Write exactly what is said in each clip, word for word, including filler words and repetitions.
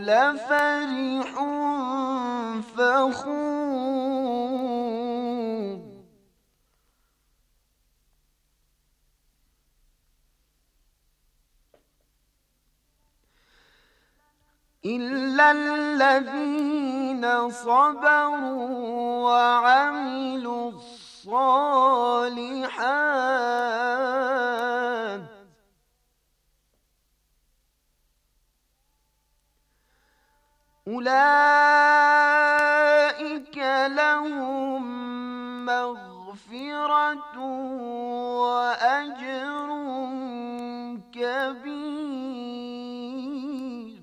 لفرح فخور إلا الذين صبروا وعملوا الصالحات أولئك لهم مغفرة وأجر كبير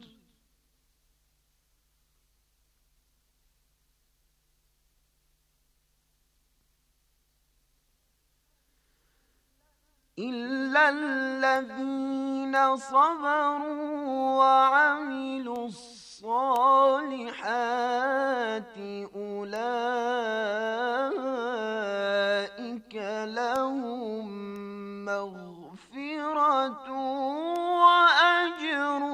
إلا الذين صبروا وعملوا الصالحات أولئك لهم مغفرة وأجر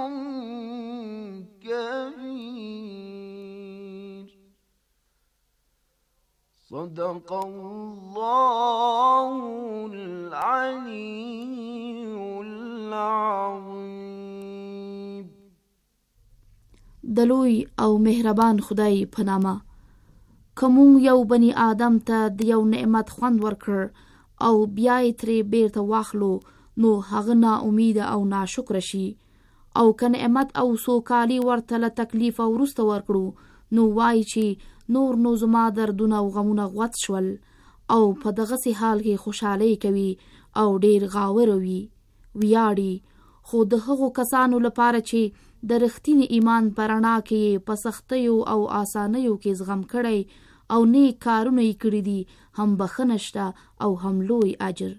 كبير صدق الله العلي العظيم. دلوی او مهربان خدای په نامه. که مونږ یو بني آدم ته د یو نعمت خوند ورکړ او بیا یې ترې بیرته واخلو نو هغه نا امیده او ناشکره شي، او که نعمت او سوکالي ورته له تکلیف وروسته ورکړو نو وایي چې نور نو زما دردونه او غمونه غوت شول، او په دغسې حال کې خوشحالۍ کوي او ډیر غاوره وي ویاړي. خو د هغو کسانو لپاره چې د رښتیني ایمان په رڼا کې په سختیو او آسانیو کې زغم کړی او نیک کارونه یې کړي دي، هم بخښنه شته او هم لوی اجر.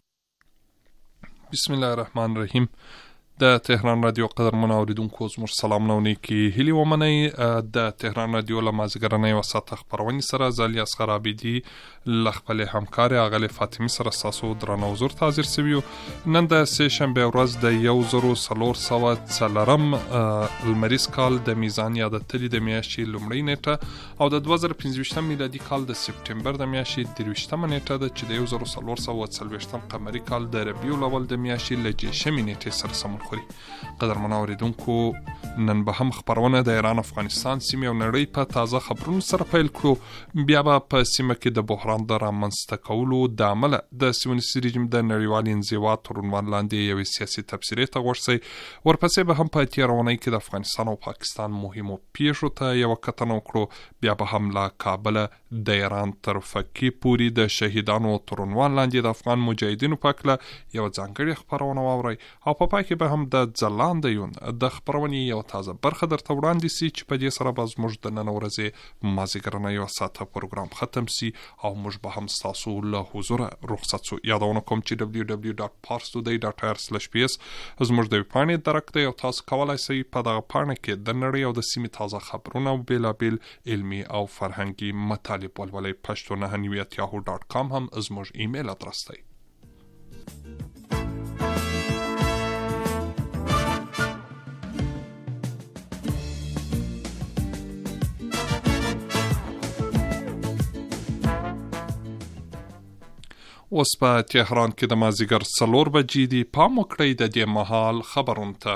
بسم الله الرحمن الرحیم. د تهران رادیو قدرمنو اوریدونکو زموږ سلامونه او نیکې هیلې ومنئ. د تهران رادیو له مازدیګرنۍ یوه ساعته خپرونې سره زه الیاس اصغر عابدي له خپلې همکارې اغلې فاطمې سره ستاسو درانه حضور ته حاضر سوي یو. نن د سې شنبې ورځ د یو زرو څلور سوه څلورم لمریز کال د میزان یا د تلې د میاشتې لومړۍ نیټه او د دوه زره پنځه ویشتم میلادي کال د سپټمبر د میاشتې درویشتمه نیټه ده چې د یو زرو څلور سوه څلوېښتم قمري کال د ربیع الاول د میاشتې له جیشمې نیټې سره سمون خوري. قدرمنو اوریدونکو، نن به هم خپرونه د ایران افغانستان سیمې او نړۍ په تازه خبرونو سره پیل کړو. بیا به په سیمه کې د بحران د رامنځته کولو د امله د سیونیستي رژیم د نړیوال انزوا تر عنوان لاندې یوې سیاسي تبصرې ته غوږ شئ. ورپسې به هم په تېره اونۍ کې د افغانستان او پاکستان مهمو پیښو ته یوه کتنه وکړو. بیا به هم له کابله د ایران تر فکې پورې د شهیدانو تر عنوان لاندې د افغان مجاهدینو په هکله یوه ځانګړې خپرونه واورئ، او په پای کې به هم د ځلانده یون د خپرونې یوه تازه برخه درته وړاندې سي چې په دې سره به زموږ د نن ورځې مازدیګرنۍ یوه ساعته پروګرام ختم سي او موږ به هم ستاسو له حضوره رخصت سو. یادونه کوم چې دبلیو دبلیو ډاټ پارس ټوډی ډاټ آی آر سلش پی اس زموږ د ویبپاڼې درک دی او تاسو کولی شئ په دغه پاڼه کې د نړۍ او د سیمې تازه خبرونه او بېلابېل علمي او فرهنګي مطالب ولولئ. پښتو نهه نوي ات یاهو ډاټ کام هم زموږ ایمیل ادرس دی. اوس په تهران کې د مازدیګر څلور بجې دي. پام وکړئ د دې مهال خبرونو ته.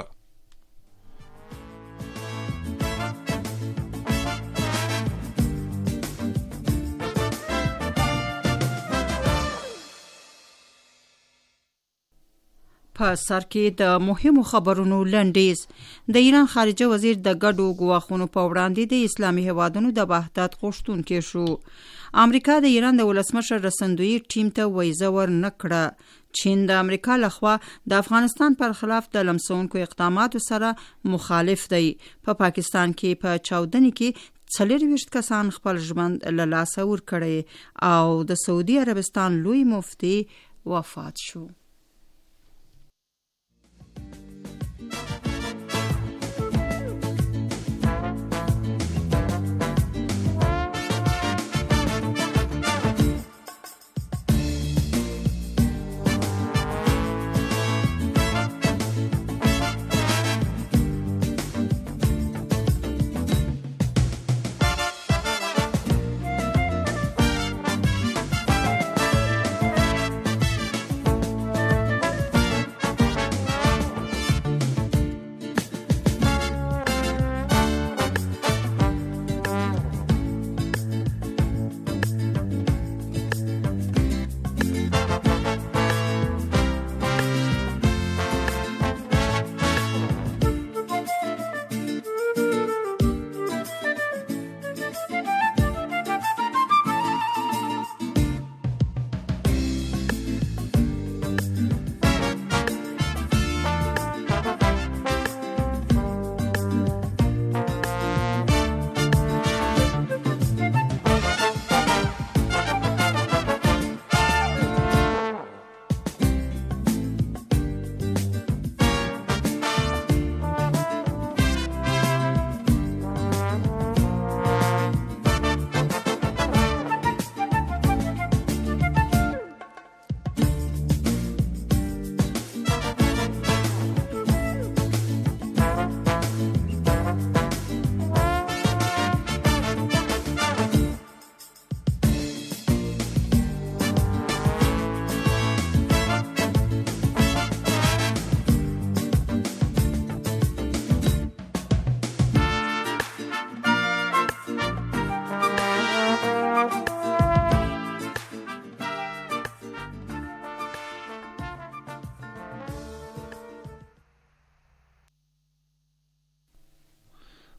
په سر کې د مهمو خبرونو لنډیز. د ایران خارجه وزیر د ګډو ګواښونو په وړاندې د اسلامي هیوادونو د وحدت غوښتونکی شو. امریکا د ایران د ولسمشر رسندویي ټیم ته ویزه ورنه کړه. چین د امریکا لخوا د افغانستان پر خلاف د لمسونکو اقداماتو سره مخالف دی. په پا پاکستان کې په چاودنې کې څلورویشت کسان خپل ژوند له لاسه ورکړی او د سعودي عربستان لوی مفتي وفات شو.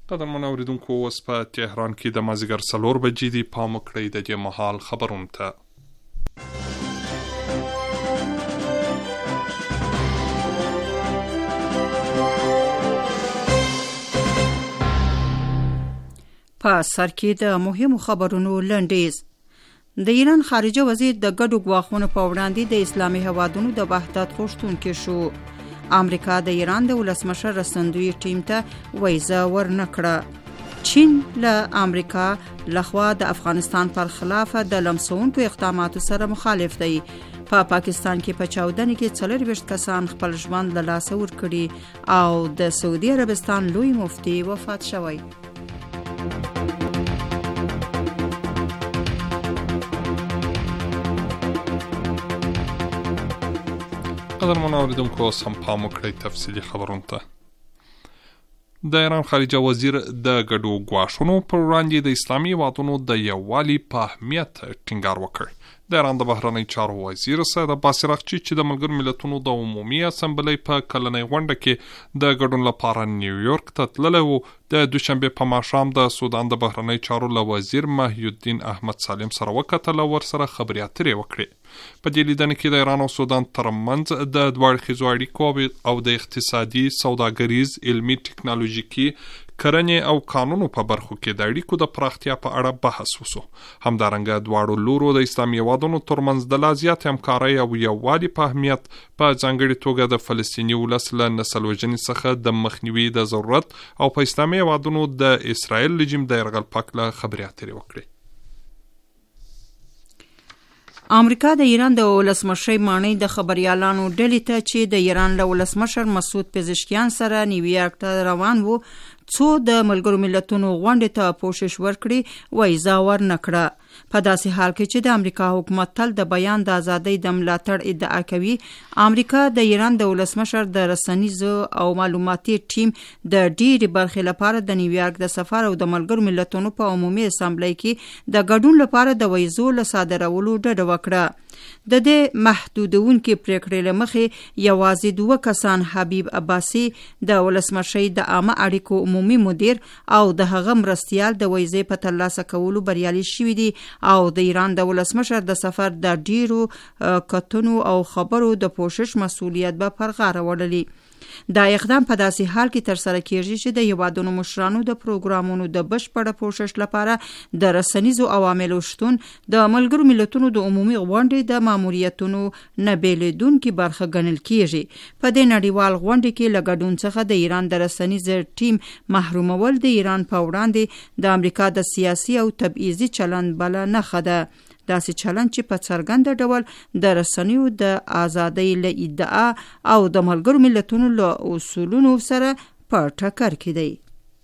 قدرمن اوریدونکو اوس په تهران کې د مازیګر څلور بجې دي. پام وکړئ د دې مهال خبرونو ته. په سر کې د مهمو خبرونو لنډیز. د ایران خارجه وزیر د ګډو ګواښونو په وړاندې د اسلامي هیوادونو د وحدت غوښتونکی شو. امریکا د ایران د ولسمشر رسندوی ټیم ته ویزه ورنکړه. چین له امریکا لخوا د افغانستان پر خلاف د لمسونکو اقداماتو سره مخالف دی. په پا پاکستان کې په چاودنې کې څلورویشت کسان خپل ژوند له لاسه ورکړي او د سعودي عربستان لوی مفتي وفات شوی. قدرمن اوریدونکو اوس هم پام وکړئ تفصیلي خبرونو ته. د ایران خارجه وزیر د ګډو ګواښونو پر وړاندې د اسلامي هیوادونو د یووالي په اهمیت ټینګار وکړ. د ایران د بهرنی چارو وزیر سید عباس اراغچی چې د ملګرو ملتونو د عمومي اسمبلی په کلنۍ غونډه کې د ګډون لپاره نیویورک ته تللی و، د دوشنبې په ماښام د سودان د بهرنی چارو له وزیر محی الدین احمد سالم سره وکتل او ورسره خبرې اترې وکړې. په دې لیدنه کې د ایران او سودان ترمنځ د دواړو ښځو اړیکو او د اقتصادي، سوداګریز، علمي، ټکنالوژیکي، کرنې او قانونو په برخو کې د اړیکو د پراختیا په اړه بحث وشو. همدارنګه دواړو لورو د اسلامي هیوادونو ترمنځ د لا زیات همکارۍ او یووالي په اهمیت، په ځانګړې توګه د فلسطیني ولس له نسل وژنې څخه د مخنیوي د ضرورت او په اسلامي هیوادونو د اسرائیل رژیم د یرغل په هکله خبرې اترې وکړې. امریکا د ایران د ولسمشر مانی د خبريالانو ډلې ته چې د ایران له ولسمشر مسعود پزشکیان سره نیویارک ته روان وو څو د ملګرو ملتونو غونډې ته پوښښ ورکړي ویزه ورنکړه. په داسې حال کې چې د امریکا حکومت تل د بیان د ازادۍ د ملاتړ ادعا کوي، امریکا د ایران د ولسمشر د رسنیزو او معلوماتي ټیم د ډېرې برخې لپاره د نیویارک د سفر او د ملګرو ملتونو په عمومي اسمبلی کې د ګډون لپاره د ویزو له صادرولو ډډه وکړه. د دې محدودونکو پریکړې له مخې یوازې دوه کسان، حبیب عباسي د ولسمشر د عامه اړیکو عمومي مدیر او د هغه مرستیال، د ویزې په ترلاسه کولو بریالي شوي دي او د ایران د ولسمشر د سفر د ډیرو کتنو او خبرو د پوښښ مسؤلیت به پر غاړه وړلي. دا اقدام په داسې حال کې تر سره کیږي چې د هیوادونو مشرانو د پروګرامونو د بشپړ پوښښ لپاره د رسنیزو عواملو شتون د ملګرو ملتونو د عمومي غونډې د ماموریتونو نه بیلیدونکې برخه ګڼل کیږي. په دې نړیوال غونډې کې له ګډون څخه د ایران د رسنیز ټیم محرومول د ایران په وړاندې د امریکا د سیاسي او تبعیضي چلند بله نښه ده. داسې چلند چې په څرګنده ډول د رسنیو د ازادۍ له ادعا او د ملګرو ملتونو له اصولونو سره په ټکر کې دی.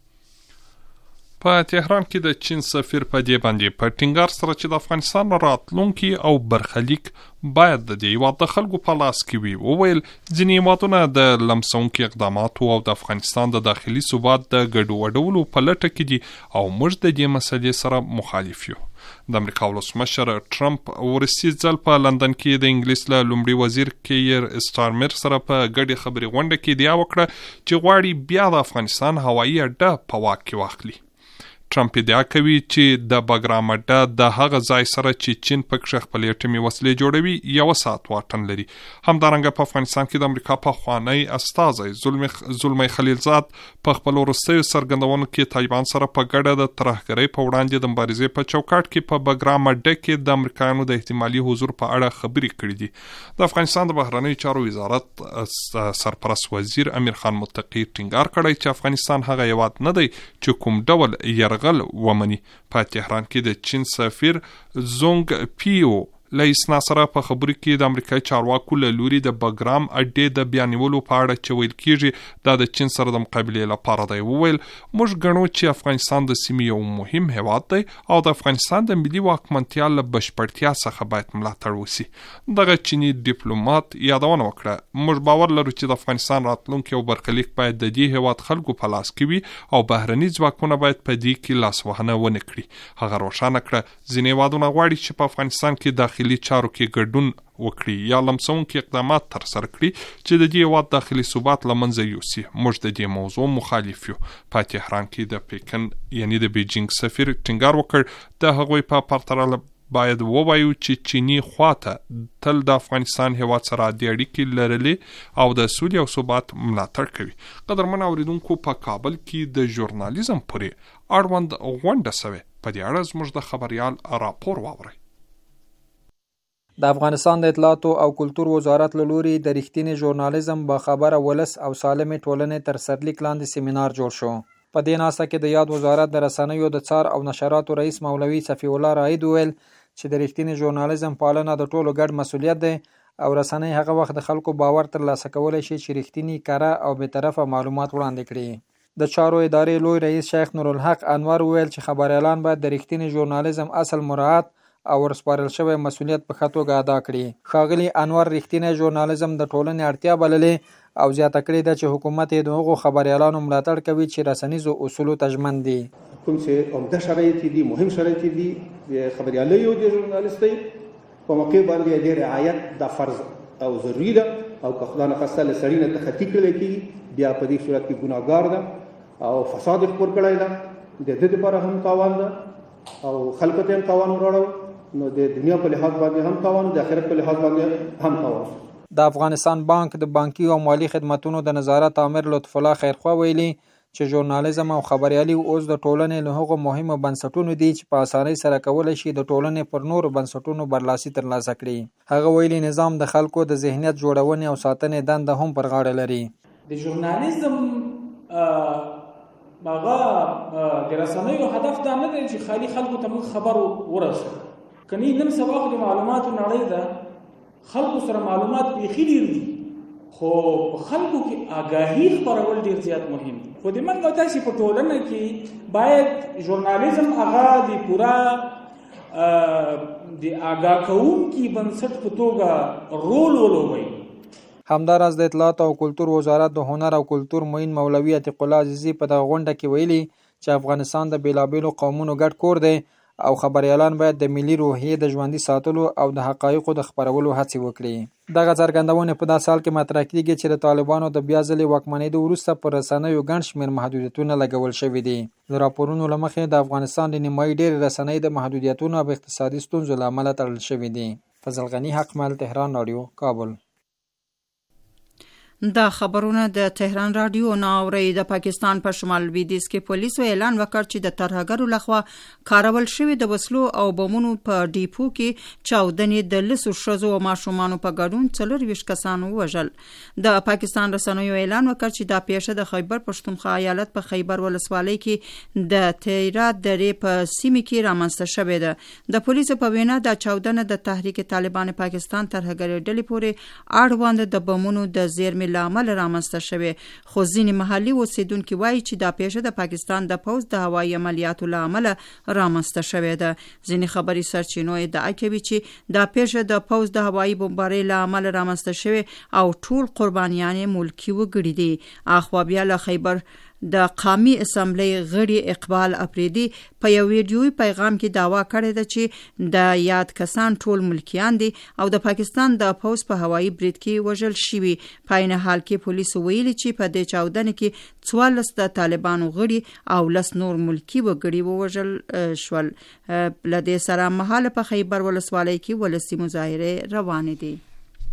په تهران کې د چین سفیر په دې باندې په ټینګار سره چې د افغانستان راتلونکي او برخلیک باید د دې هیواد د خلکو په لاس کې وي، وویل ځینې هیوادونه د لمسونکي اقداماتو او د افغانستان د داخلي ثبات د ګډوډولو په لټه کې دي او موږ د دې مسلې سره مخالف یو. د امریکا ولسمشر ټرمپ ورسي ځل په لندن کې د انګلیس له لومړي وزیر کیر سټارمر سره په ګډې خبرې غونډه کې ادعا وکړه چې غواړي بیا د افغانستان هوایي اډه په واک کې واخلي. ټرمپ ادعا کوي چې د باګرام اډه د هغه ځای سره چې چین پکې خپل اټومي وسلې جوړوي یو ساعت واټن لري. همدارنګه په افغانستان کې د امریکا پخوانی استازی زلمی خلیلزاد په خپل وروستیو څرګندونو کې طالبان سره په ګډه د ترهګرۍ په وړاندې د مبارزې په چوکاټ کې په باګرام اډه کې د امریکایانو د احتمالي حضور په اړه خبرې کړې دي. د افغانستان د بهرنی چارو وزارت سرپرست وزیر امیر خان متقی ټینګار کړی چې افغانستان هغه هیواد نه دی چې کوم ډول یرغل ومني. په تهران کې د چین سفیر زونګ پیو له اسنا سره په خبرو کې د امریکایي چارواکو له لوري د باګرام اډې د بیانولو په اړه چې ویل کېږي دا د چین سره د مقابلې لپاره دی. وویل موږ ګڼو چې افغانستان د سیمې یو مهم هیواد دی او د افغانستان د ملي واکمنتیا له بشپړتیا څخه باید ملاتړ وشي. دغه چینی ډیپلوماټ یادونه وکړه موږ باور لرو چې د افغانستان راتلونکي او برخلیک باید د دې هیواد خلکو په لاس کې وي او بهرني ځواکونه باید په دې کې لاس وهنه ونه کړي. هغه روښانه کړه ځینې هیوادونه غواړي چې په افغانستان کې داخلي داخلي چارو کې ګډون وکړي یا لمسونکي اقدامات ترسره کړي چې د دې هېواد داخلي ثبات له منځه یوسي. موږ د دې موضوع مخالف یو. په تهران کې د پیکن یعنی د بیجینګ سفیر ټینګار وکړ د هغوی په پرتله باید ووایو چې چینی خواته تل د افغانستان هیواد سره عادي اړیکې لرلې او د سولې او ثبات ملاتړ کوي. قدرمن اوریدونکو، په کابل کې د ژورنالیزم پورې اړوند غونډه سوې. په دې اړه زموږ د خبریال راپور واورئ. د افغانستان د اطلاعاتو او کلتور وزارت له لوري د رښتینې ژورنالیزم باخبره ولس او سالمې ټولنې تر سرلیک لاندې سیمینار جوړ شو. په دې ناسته کې د یاد وزارت د رسنیو د څار او نشراتو رئیس مولوي صفی الله رائد وویل چې د رښتینې ژورنالیزم پالنه د ټولو ګډ مسؤلیت دی او رسنۍ هغه وخت د خلکو باور ترلاسه کولی شي چې رښتینی، کره او بېطرفه معلومات وړاندې کړي. د چارو ادارې لوی رئیس شیخ نورالحق انور وویل چې خبریالان باید د رښتینې ژورنالیزم اصل مراعات او ورسپارل شوی مسؤلیت په ښه توګه ادا کړي. ښاغلي انور رښتینی ژورنالیزم د ټولنې اړتیا بللې او زیاته کړې ده چې حکومت یې د هغو خبریالانو ملاتړ کوي چې رسنیزو اصولو ته ژمن دي. کوم چې عمده شرایط دي، مهم شرایط دي د خبریالۍ او د ژورنالیستۍ په موقع باندې د رعایت د فرض او ضروري ده او که خدای نخواسته له سړي نه تخطي کړی کېږي بیا په دې صورت کې ګناهګار ده او فساد یې خپور کړی ده، د ده دپاره هم تاوان ده او خلکو ته هم تاوان وراړو، نو د دنیا په لحاظ باندې هم تاوان، د آخرت په لحاظ باندې هم تاوان. د افغانستان بانک د بانکي او مالی خدماتونو د نظارت امر لطف الله خیرخوا ویلي چې ژورنالیزم او خبریالي اوس د ټولنې له هغو مهمو بنسټونو دي چې په اسانۍ سره کولی شي د ټولنې پر نورو بنسټونو برلاسي ترلاسه کړي. هغه ویلي نظام د خلکو د ذهنیت جوړونې او ساتنې دنده هم پر غاړه لري. د ژورنالیزم هغه د رسنیو هدف دا نه دی چې خالي خلکو ته موږ خبر ورسوو. کني نن سبا خو د معلوماتو نړۍ ده، خلکو سره معلومات بیخي ډېر دي، خو خلکو کې آګاهي خپرول ډېر زیات مهم دي. خو د موږ تاسې په ټولنه کې باید ژورنالیزم هغه د پوره د آګاه کوونکي بنسټ په توګه رول ولوبوي. همداراز د اطلاعات او کلتور وزارت د هنر او کلتور معین مولوي عتیق الله عزیزي په دغه غونډه کې ویلي چې افغانستان د بېلابېلو قومونو ګډ کور دی او خبریالان باید د ملي روحیې د ژوندي ساتلو او د حقایقو د خپرولو هڅې وکړي. دغه څرګندونې په داسې حال کې مطرح کېږي چې د طالبانو د بیا ځلې واکمنېدو وروسته پر رسنیو ګڼ شمېر محدودیتونه لګول شوي دي. د راپورونو له مخې د افغانستان د نیمایي ډېرې رسنۍ د محدودیتونو او اقتصادي ستونزو له امله تړل شوي دي. فضل غني حقمل، تهران رادیو، کابل. دا خبرونه د تهران رادیو نه اوري. د پاکستان په شمال لویدیځ کې پولیسو اعلان وکړ چې د ترهګرو لخوا کارول شوی د وسلو او بمونو په ډیپو کې چاودنې د لسو ښځو او ماشومانو په ګډون څلورویشت کسان ووژل. د پاکستان رسنیو اعلان وکړ چې دا پیښه د خیبر پښتونخوا ایالت په خیبر ولسوالۍ کې د تیرا درې په سیمه کې رامنځته شوې ده. د پولیسو په وینا دا چاودنه د تحریک طالبان پاکستان ترهګرۍ ډلې پورې اړوند د بمونو د زیرمې لامل رامنځته شوی، خو ځینې محلي اوسیدونکي وایي چې دا پیښه د پاکستان د پوځ د هوایي عملیاتو له امله رامنځته شوې ده. ځینې خبري سرچینو ادعا کوي چې دا پیښه د پوځ د هوایي بمبارۍ له امله رامنځته شوې او ټول قربانیان ملکي وګړي دي. اخوا بیا له خیبر د قومي اسمبلی غړي اقبال اپریدي په یو ویډیوي پیغام کې داوا کړې ده چې د یاد کسان ټول ملکیان دي او د پاکستان د پوځ په هوایي برید کې وژل شوي. په عین حال کې پولیسو ویلي چې په دې چاودنه کې څوارلس د طالبانو غړي او لس نور ملکي وګړي ووژل شول. له دې سره مهاله په خیبر ولسوالۍ کې ولسي مظاهرې روانې دي.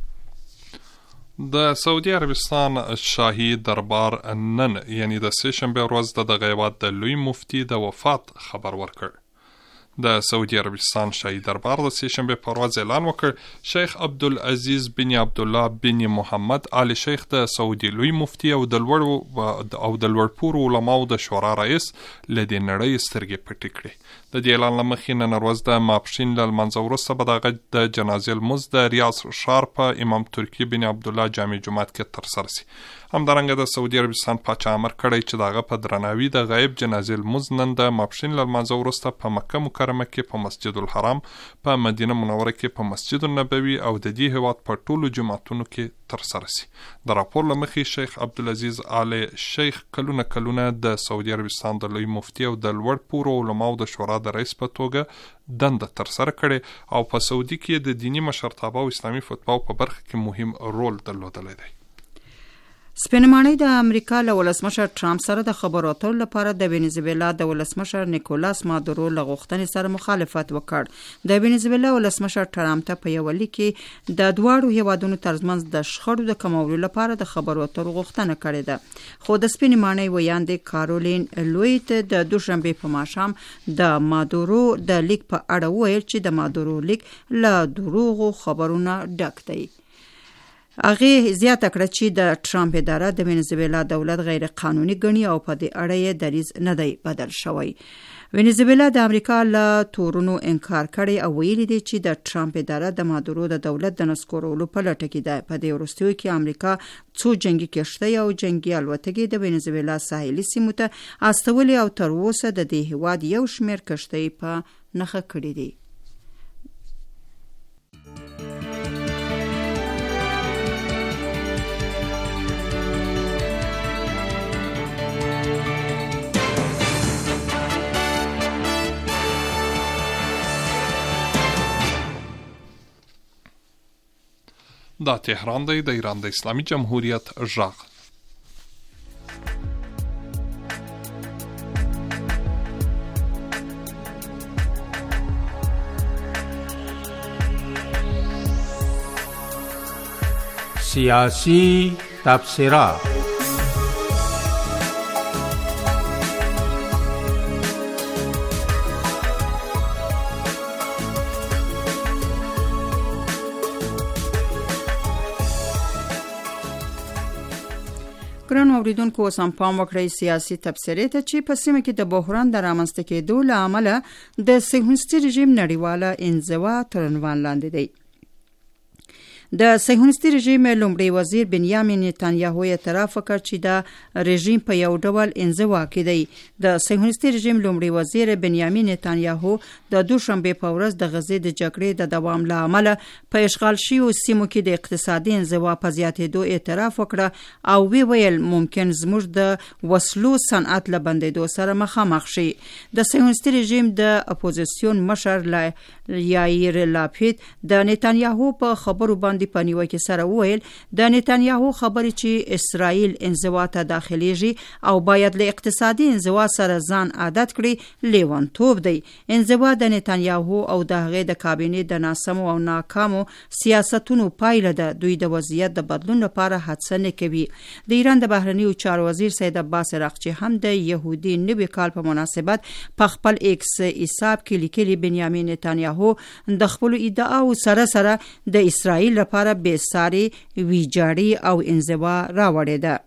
د سعودي عربستان شاهي دربار نن یعنی د سه شنبه ورځ د دغه هیواد د لوی مفتي د وفات خبر ورکړ. د سعودي عربستان شاهي دربار د سه شنبه په ورځ اعلان وکړ شیخ عبدالعزیز بن عبد الله بن محمد آل شیخ د سعودي لوی مفتي او د لوړ او د لوړپوړو علماو د شورا رئیس له دې نړۍ سترګې پټې کړې. د دې اعلان له مخې نن ورځ د ماپښین له لمانځه وروسته به دغه د جنازې لمونځ د ریاض ښار په امام ترکي بن عبدالله جامع جومات کې ترسره شي. همدارنګه د سعودي عربستان پاچا امر کړی چې دغه په درناوي د غایب جنازې لمونځ نن د ماپښین له لمانځه وروسته په مکه مکرمه په مکې په مسجد الحرام، په مدینه منوره کې په مسجد النبوي او د دې هیواد په ټولو جماعتونو کې ترسره سي. د راپور له مخې شیخ عبدالعزیز آل شیخ کلونه کلونه د سعودي عربستان د لوی مفتي او د لوړ پوړو علماو د شورا د رئیس په توګه دنده ترسره کړې او په سعودي کې د دینی مشرتابه او اسلامي فتواو په برخه کې مهم رول درلودلی دی. سپینمانۍ د امریکا له ولسمشر ټرمپ سره د خبرو اترو لپاره د وینزویلا د ولسمشر نیکولاس مادورو له غوښتنې سره مخالفت وکړ. د وینزویلا ولسمشر ټرمپ ته په یو لیک کې د دواړو هیوادونو ترڅ د شخړو د کمولو لپاره د خبرو اترو غوښتنه کړې ده، خو د سپینمانۍ ویاندې کارولین لویت د دوشنبه په ماښام د مادورو د لیک په اړه وویل چې د مادورو لیک له دروغو خبرونه ډک دی. هغه زیاته کړه چې د ټرمپ اداره د وینزویلا دولت غیر قانوني ګڼي او په دې اړه یې دریځ نه دی بدل شوی. وینزویلا د امریکا له تورونو انکار کړی او ویلي دی چې د ټرمپ اداره د مادورو د دولت د نسکورولو په لټه کې ده. په دې وروستیو کې امریکا څو جنگي کښتۍ او جنگي الوتکې د وینزویلا ساحلي سیمو ته استولې او تر اوسه د دې هیواد یو شمېر کښتۍ په نښه کړي دي. دا تهران دی، د ایران د اسلامي جمهوریت غږ. سیاسی تبصرات. ګران اوریدونکو، اوس هم پام وکړئ سیاسي تبصرې ته چې په سیمه کې د بحران د رامنځته کېدو له امله د صهیونیستي رژیم نړیواله انزوا تر عنوان لاندې دی. د صهیونیستي رژیم لومړی وزیر بنیامین نتانیاهو اعتراف وکړ چې د رژیم په یو ډول انزوا کې دی. د صهیونیستي رژیم لومړی وزیر بنیامین نتانیاهو د دوشنبه په ورځ د غزې د جګړې د دوام له امله په اشغال شویو سیمو کې د اقتصادي انزوا په زیاتېدو اعتراف وکړه او وی ویل ممکن زموږ د وسلو صنعت له بندېدو سره مخامخ شي. د صهیونیستي رژیم د اپوزیسیون مشر یایر لاپید د نتانیاهو په خبرو باندې په نیوکه سره وویل د نتانیاهو خبرې چې اسرائیل انزوا ته داخليږي او باید له اقتصادي انزوا سره ځان عادت کړي لیونتوب دی. انزوا د نتانیاهو او د هغې د کابینې د ناسمو او ناکامو سیاستونو پایله ده. دوی د وضعیت د بدلون لپاره هڅه نه کوي. د ایران د بهرنیو چارو وزیر سید عباس اراغچی هم د یهودي نوي کال په مناسبت په خپل ایکس حساب کې لیکلي بنیامین نتانیاهو د خپل ادعاو سره سره د اسرائیل لپاره بې ساري ویجاړي او انزوا راوړې ده.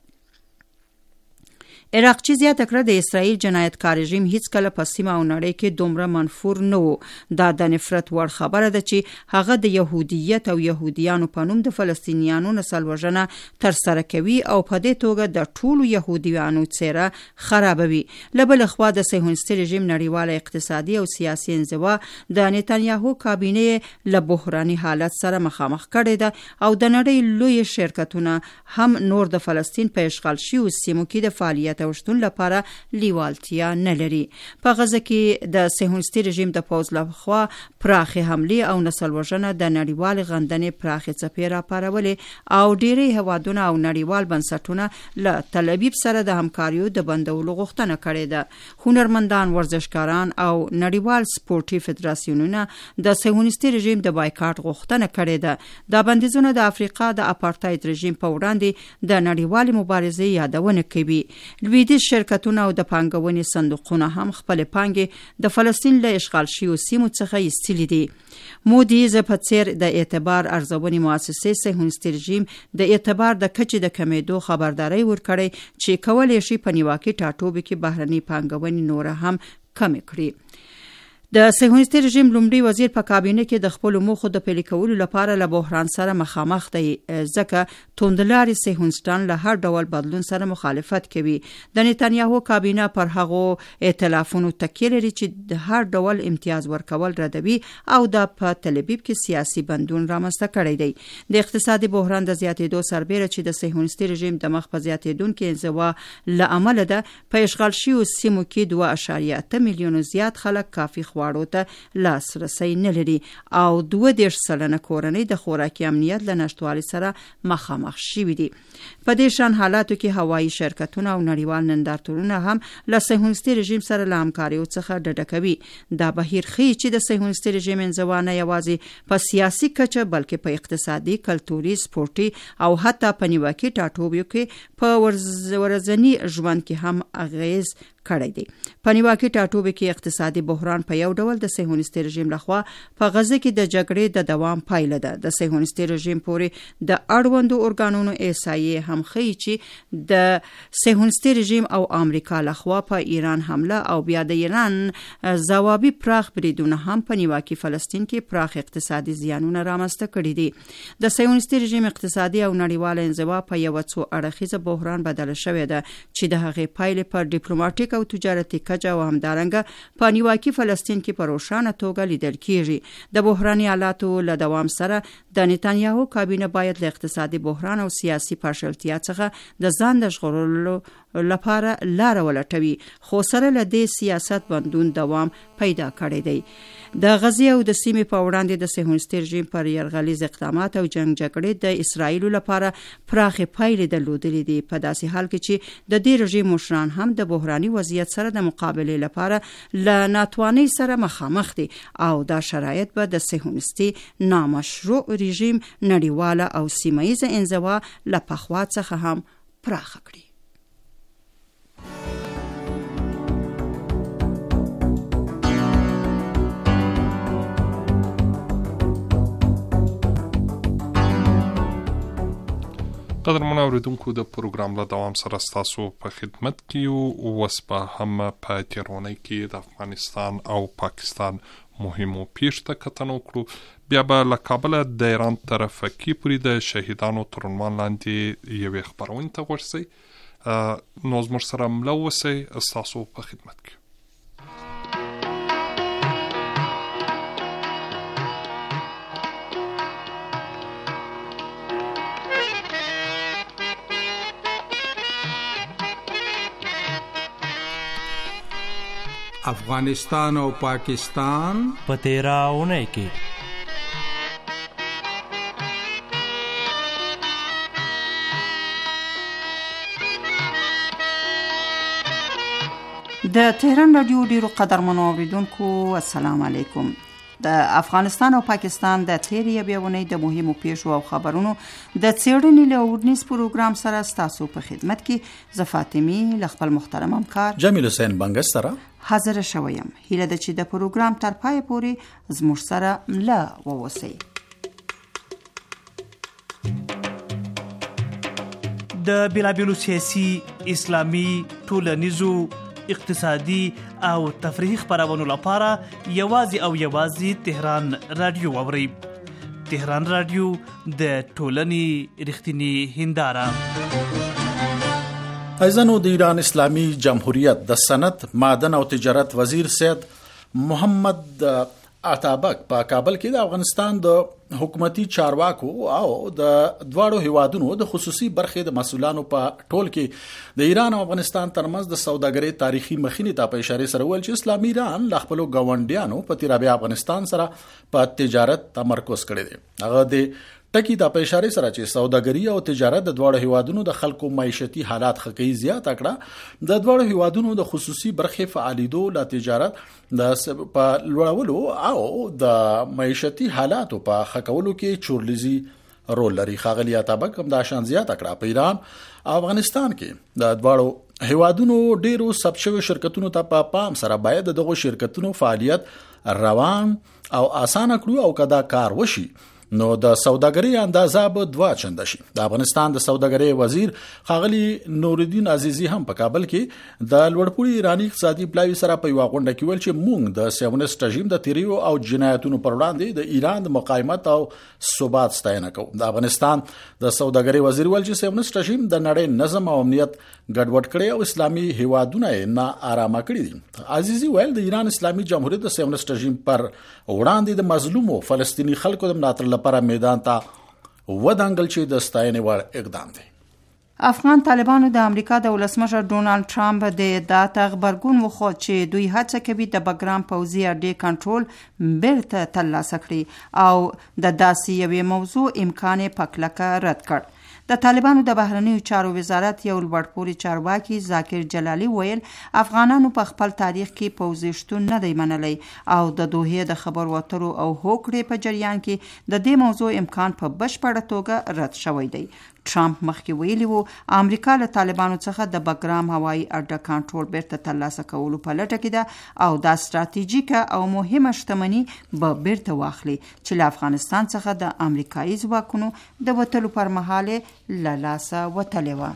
اراغچی زیاته کړه د اسرائیل جنایتکار رژیم هیڅ کله په سیمه او نړۍ کې دومره منفور نه و. دا د نفرت وړ خبره ده چې هغه د يهودیت او يهوديانو په نوم د فلسطینیانو نسل وژنه تر سره کوي او په دې توګه د ټولو يهوديانو څیره خرابوي. له بل خوا د صهیونیستي رژیم نړیواله اقتصادي او سیاسي انزوا د نتانیاهو کابینې له بحراني حالت سره مخامخ کړي ده او د نړۍ لوی شرکتونه هم نور د فلسطین په اشغال شویو سیمو کې د فعالیت او شتون لپاره لیوالتیا نه لري. په غزه کې د صهیونیستي رژیم د پوځ لخوا پراخې حملې او نسل وژنه د نړیوال غندنې پراخې څپې راپارولې او ډېری هوادونه او نړیوال بنسټونه له تل ابیب سره د همکاریو د بندولو غوښتنه کړې ده. هنرمندان، ورزشکاران او نړیوال سپورټي فدراسیونونه د صهیونیستي رژیم د بایکاټ غوښتنه کړې ده. دا بندیزونه د افریقا د اپارټاید رژیم په وړاندې د نړیوال مبارزې یادونه کوي. لویدیځ شرکتونه او د پانګونې صندوقونه هم خپل پانګې د فلسطین له اشغال شویو سیمو څخه ایستلې دي. مودیز په څیر د اعتبار ارزونې مؤسسې صهیونیستي رژیم د اعتبار د کچې د کمیدو خبرداري ورکړې چې کولای شي په نیواکي ټاټوبې کې بهرنۍ پانګونې نور هم کم کړي. د صهیونیستي رژیم لومړي وزیر په کابینه کې د خپل موخو د پلي کولو لپاره له بحران سره مخامخ دی، ځکه توندلاري صهیونیستان له هر ډول بدلون سره مخالفت کوي. د نتانیاهو کابینه پر هغو ائتلافونو تکیه لري چې د هر ډول امتیاز ورکول ردوي او د په تل ابیب کې سیاسي بندون رامنځته کړی دی. د اقتصادي بحران د زیاتېدو سربیره چې د صهیونیستي رژیم د مخ په زیاتېدونکې انزوا له امله ده، په اشغال شویو سیمو کې دوه اعشاریه اته میلیونه زیات خلک کافي خواړو ته لاسرسی نه لري او دوه دېرش سلنه کورنۍ د خوراکي امنیت له نشتوالي سره مخامخ شوي دي. په دې شان حالاتو کې هوایي شرکتونه او نړیوال نندارتونونه هم له صهیونیستي رژیم سره له همکاریو څخه ډډه کوي. دا بهیر ښیي چې د صهیونیستي رژیم انزوا نه یوازې په سیاسي کچه بلکې په اقتصادي، کلتوري، سپورټي او حتی په نیواکي ټاټوبیو کې په ورځني ژوند کې هم اغیز کړی دی. په نیواکي ټاټوبي کې اقتصادي بحران په یو ډول د صهیونیستي رژیم لخوا په غزه کې د جګړې د دوام پایله ده. د صهیونیستي رژیم پورې د اړوندو ارګانونو احصایې هم ښیي چې د صهیونیستي رژیم او امریکا لخوا په ایران حمله او بیا د ایران ځوابي پراخ بریدونه هم په نیواکي فلسطین کې پراخ اقتصادي زیانونه رامنځته کړي دي. د صهیونیستي رژیم اقتصادي او نړیواله انزوا په یو څو اړخیزه بحران بدله شوې ده چې د هغې پایلې په ډیپلوماټیک او تجارتي کچه او همدارنګه په نیواکي فلسطین کې په روښانه توګه لیدل کیږي. د بحراني حالاتو له دوام سره د نتانیاهو کابینه باید له اقتصادي بحران او سیاسي پاشلتیا څخه د ځان د ژغورلو لپاره لاره ولټوي، خو سره له دې سیاست بندون دوام پیدا کړی دی. د غزې او د سیمې په وړاندې د صهیونیستي رژیم پر یرغلیز اقدامات او جنگ جګړې د اسرائیلو لپاره پراخې پایلې درلودلې دي، په داسې حال کې چې د دې رژیم مشران هم د بحراني وضعیت سره د مقابلې لپاره له ناتوانۍ سره مخامخ دي او دا شرایط به د صهیونیستي نامشروع رژیم نړیواله او سیمه‌ییزه انزوا له پخوا څخه هم پراخه کړي. قدرمن اوریدونکو، د پروګرام له دوام سره ستاسو په خدمت کې یو. اوس به هم په تیرونی کې د افغانستان او پاکستان مهمو پیښو ته کتنه وکړو. بیا به له کابله د ایران طرفکي پورې د شهیدانو تر عنوان لاندې یوې خپرونې ته غوږ شئ. نو زموږ سره مله اوسئ، ستاسو په خدمت کې. افغانستان او پاکستان په تیراونه کې د تهران رادیو ډیرو قدرمنو اوریدونکو السلام علیکم. د افغانستان او پاکستان د تیرې بیاونې د مهمو پیښو او خبرونو د څېړنې له ورنیز پروګرام سره ستاسو په خدمت کې زه فاطمی له خپل محترم همکار جمیل حسین بنګس سره حاضر شوم. هیله ده چې د پروګرام تر پای پورې زموږ سره مله واوسئ. د بیلابیلو سیاسي، اسلامي، ټولنیزو، اقتصادي او تفریحي خبرونو لپاره یوازې او یوازې تهران رادیو اورئ. تهران رادیو د ټولنې رښتینی هنداره. ایزنو د ایران اسلامی جمهوریت د صنعت، معدن او تجارت وزیر سید محمد عطابک په کابل کې د افغانستان د حکومتي چارواکو او د دواړو هیوادونو د خصوصي برخې د مسؤلانو په ټول کې د ایران او افغانستان ترمنځ د سوداګرۍ تاریخي مخینې ته په اشاره سره ویل چې اسلامي ایران له خپل ګاونډیانو په تیرابه افغانستان سره په تجارت تمرکز کړی دی. هغه د ټکی د په اشاره سره چې سوداګري او تجارت د دواړو هیوادونو د خلکو معیشتي حالات خکې زیات کړه، د دواړو هیوادونو د خصوصي برخې فعالیدو له تجارت د په لوړولو او د معیشتي حالاتو په خکولو کې چورلیزي رول لري. ښاغلي عطابک هم دا شان زیات کړه په ایران او افغانستان کې د دواړو هیوادونو ډیرو سبشوي شرکتونو ته په پام سره باید دغه شرکتونو فعالیت روان او اسانه کړو او کدا کار وشي نو د سوداګرۍ اندازه به دوه چنده شي. د افغانستان د سوداګرۍ وزیر ښاغلي نورالدین عزیزی هم په کابل کې د لوړپوړي ایرانی اقتصادي پلاوي سره په یو غونډه کې ویل چې موږ د سیونست رژیم د تیریو او جنایتونو پر وړاندې د ایران د مقاومت او ثبات ستاینه کوو. د افغانستان د سوداګرۍ وزیر ویل چې سیونست رژیم د نړۍ نظم او امنیت ګډوډ کړي او اسلامي هیوادونه نه آرامه کړي دي. عزیزی ویل د ایران اسلامي جمهوریت د سیونست رژیم پر وړاندې د مظلومو فلسطینی خلکو د ملاتړ لپاره میدان ته ودانګل چې د ستاینې وړ اقدام دی. افغان طالبانو د امریکا د ولسمشر ډونالد ټرمپ د دا غبرګون وخوت چې دوی هڅه کوي د بګرام پوځي اډې کنټرول بیرته ترلاسه کړي او د داسې یوې موضوع امکان په کلکه رد کړ. د طالبانو د بهرنیو چارو وزارت یو لوړپوړي چارواکي ذاکر جلالي ویل افغانانو په خپل تاریخ کې پوځي شتون نه دی منلی او د دوحې د خبر واترو او هوکړې په جریان کې د دې موضوع امکان په بشپړه توګه رد شوی دی. ټرمپ مخکې ویلي وو امریکا له طالبانو څخه د بګرام هوایي اډه کنټرول بیرته ترلاسه کولو په لټه کې ده او دا ستراتیژیکه او مهمه شتمني به بیرته واخلي چې له افغانستان څخه د امریکایي ځواکونو د وتلو پر مهال له لاسه وتلې وه.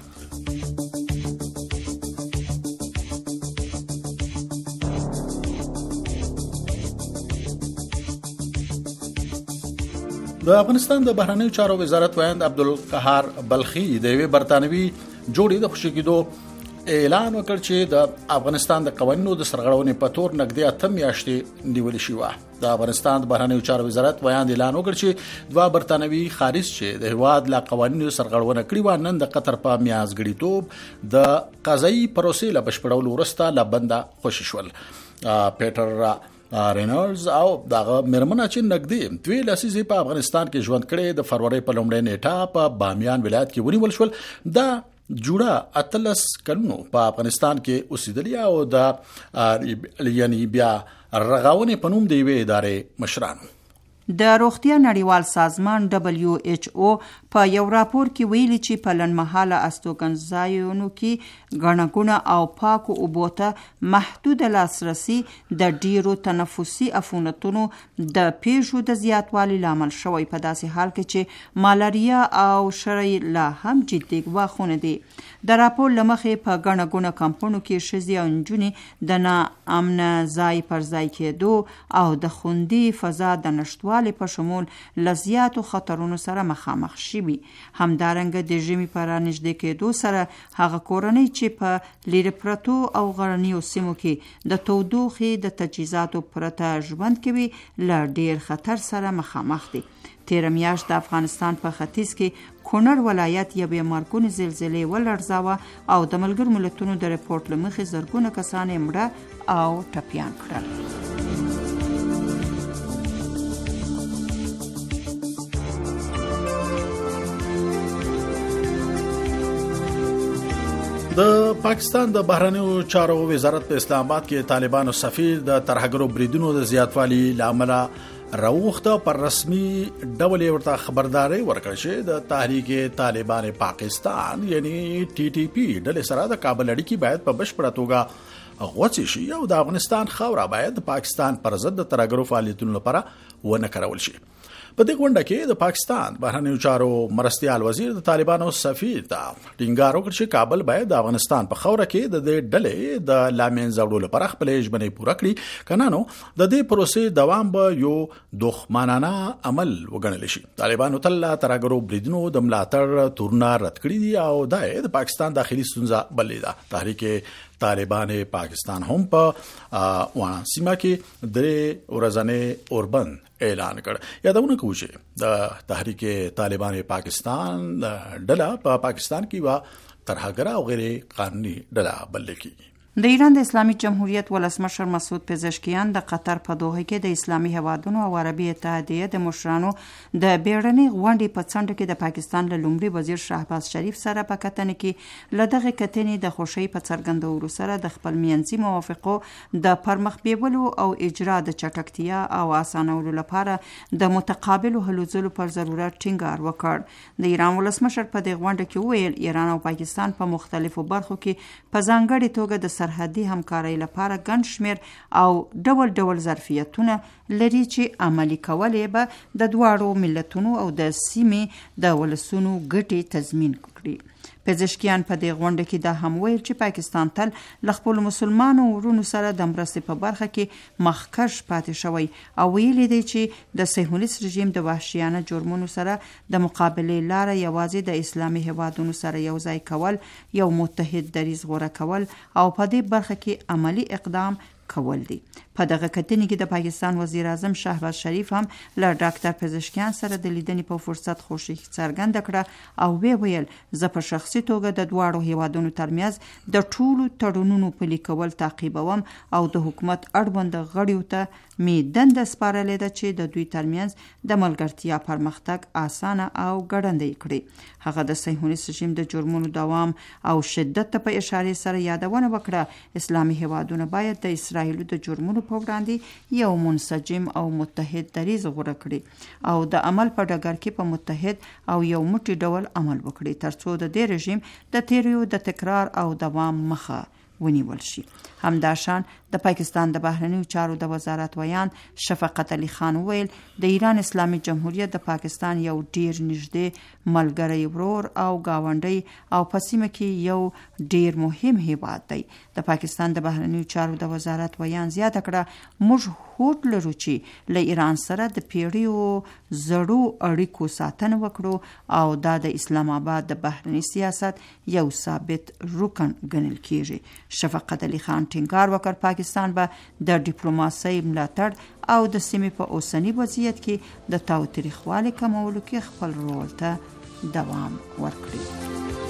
د افغانستان د بهرنیو چارو وزارت وایند عبدالقهار بلخی د یوې برتانوي جوړې د خوشي کېدو اعلان وکړ چې د افغانستان د قوانینو د سرغړونې په تور نږدې اته میاشتې نیول شوی و. د افغانستان د بهرنیو چارو وزارت وایند اعلان وکړ چې دوه برتانوي خارج چې د هواد لا قوانینو سرغړونه کړې و نن د قطر په میازګړیتوب د قضایي پروسې له بشپړولو وروسته له بنده خوشي شول. پیټر رینالز او دغه مرمنه چې نګدي دوی لسیزې په افغانستان کې ژوند کړي د فروری په لومړۍ نیټه په بامیان ولایت کې ونیول شول. دا جوړه اتلس کلونو په افغانستان کې اوسېدلی او د یعنی بیا رغاونې په نوم د یوې ادارې مشرانو. د روغتیا نړیوال سازمان دبلیو ایچ او په یو راپور کې ویلي چې په لنډمهاله استوګنځایونو کې ګڼه او پاکو اوبو ته محدود لاسرسي د ډیرو تنفسي عفونتونو د پیښو د زیاتوالي لامل شوی په داسې حال کې چې مالاریا او شری لا هم جدي ګواښونه دي. د راپور لمخې په ګڼه ګڼه کمپونو کې ښځې او نجونې د نا امنه ځای پر ځای کېدو او د خوندي فضا د نشتوالي په شمول لزیاتو خطرونو سره مخامخ شوي. همدارنګه د ژمي په رانږدې کېدو سره هغه کورنۍ چې په لیرې پرتو او غرنیو سیمو کې د تودوخې د تجهیزاتو پرته ژوند کوي له ډیر خطر سره مخامخ دي. تیر میاشت د افغانستان په ختیځ کې کونړ ولایت یوې مرګونې زلزلې ولړزاوه او د ملګرو ملتونو د رپورټ له مخې زرګونه کسان یې مړه او ټپیان کړل. د پاکستان د بهرنیو چارو وزارت په اسلام آباد کې طالبانو سفیر د ترهګرو بریدونو د زیاتوالي لامل راوخته پر رسمي ډول ورته خبرداري ورکړه چې د تحریک طالبان پاکستان یعنی ټي ټي پی ډلې سره د کابل اړیکې باید په بشپړه توګه غوڅ شي او د افغانستان خاوره باید د پاکستان پر ضد د ترهګرو فعالیتونو لپاره ونه کارول شي. په دې غونډه کې د پاکستان بهرنیو چارو مرستيال وزیر د طالبانو سفیر ته ټینګار وکړ چې کابل باید د افغانستان په خوره کې د دې ډلې د لامین زوړو لپاره خپل ژمنې پوره کړي کنه نو د دې پروسې دوام به یو دښمنانه عمل وګڼل شي. طالبانو تل ترهګرو بریدونو د ملاتړ تورنا رد کړی دي او د پاکستان داخلي ستونزه بلې ده. تحریک طالبان پاکستان هم په وانه سیمه کې درې ورځنې اوربند اعلان کړ. یادونه کوو چې د تحریک طالبان پاکستان ډله په پاکستان کې وا ترهګر او غیر قانوني ډله بلل کیږي. د ایران د اسلامي جمهوریت ولسمشر مسعود پزشکیان د قطر په دوحه کې د اسلامي هیوادونو او عربي اتحادیه د مشرانو د بیړنۍ غونډې په څنډه کې د پاکستان له لومړي وزیر شهباز شریف سره په کتنې کې له دغه کتنې د خوشۍ په څرګندولو سره د خپل میانځي موافقو د پرمخ بیولو او اجرا د چټکتیا او اسانولو لپاره د متقابل هلو ځلو پر ضرورت ټینګار وکړ. د ایران ولسمشر په دې غونډه کې ویل ایران او پاکستان په مختلفو برخو کې په ځانګړي توګه د سرحدي همکارۍ لپاره ګڼ شمېر او ډول ډول ظرفیتونه لري چې عملي کول یې به د دواړو ملتونو او د سیمې د ولسونو ګټې تضمین کړي. پزشکیان په دې غونډه کې دا هم ویل چې پاکستان تل له خپلو مسلمانو ورونو سره د مرستې په برخه کې مخکښ پاتې شوی او ویلي دی چې د صهیونیست رژیم د وحشیانه جرمونو سره د مقابلې لاره یوازې د اسلامي هیوادونو سره یو ځای کول، یو متحد دریځ غوره کول او په دې برخه کې عملی اقدام کول دي. په دغه کتنې کې د پاکستان وزیر اعظم شهباز شریف هم له ډاکټر پزشکیان سره د لیدنې په فرصت خوشي څرګنده کړه او وی ویل زه په شخصي توګه د دواړو هیوادونو ترمنځ د ټولو تړونونو پلي کول تعقیبوم او د حکومت اړوند غړیو ته می دنده سپارلې ده چې د دوی ترمنځ د ملګرتیا پرمختګ اسانه او ګړندی کړي. هغه د صهیونیست رژیم د جرمونو دوام او شدت ته په اشاره سره یادونه وکړه اسلامي هیوادونه باید د اسرائیل د جرمونو په وړاندې یو منسجم او متحد دریځ غوره کړي او د عمل په ډګر کې په متحد او یو موټی ډول عمل وکړي ترڅو د دې رژیم د تیریو د تکرار او دوام مخه ونیول شي. همداشان د پاکستان د بهرنیو چارو د وزارت ویان شفقت علي خان ویل د ایران اسلامي جمهوریت د پاکستان یو ډیر نږدې ملګری، ورور او گاونډی او په سیمه کې یو ډیر مهم هیواد دی. د پاکستان د بهرنیو چارو د وزارت ویان زیاته کړه موږ هوډ لرو چې له ایران سره د پیړیو زړو اړیکو ساتنه وکړو او دا د اسلام آباد د بهرنی سیاست یو ثابت رکن ګڼل کیږي. شفقت علي خان ټینګار وکړ پاکستان به د ډیپلوماسۍ ملاتړ او د سیمې په اوسنی وضعیت کې د تاوتریخوالي کمولو کې خپل رول ته دوام ورکړي.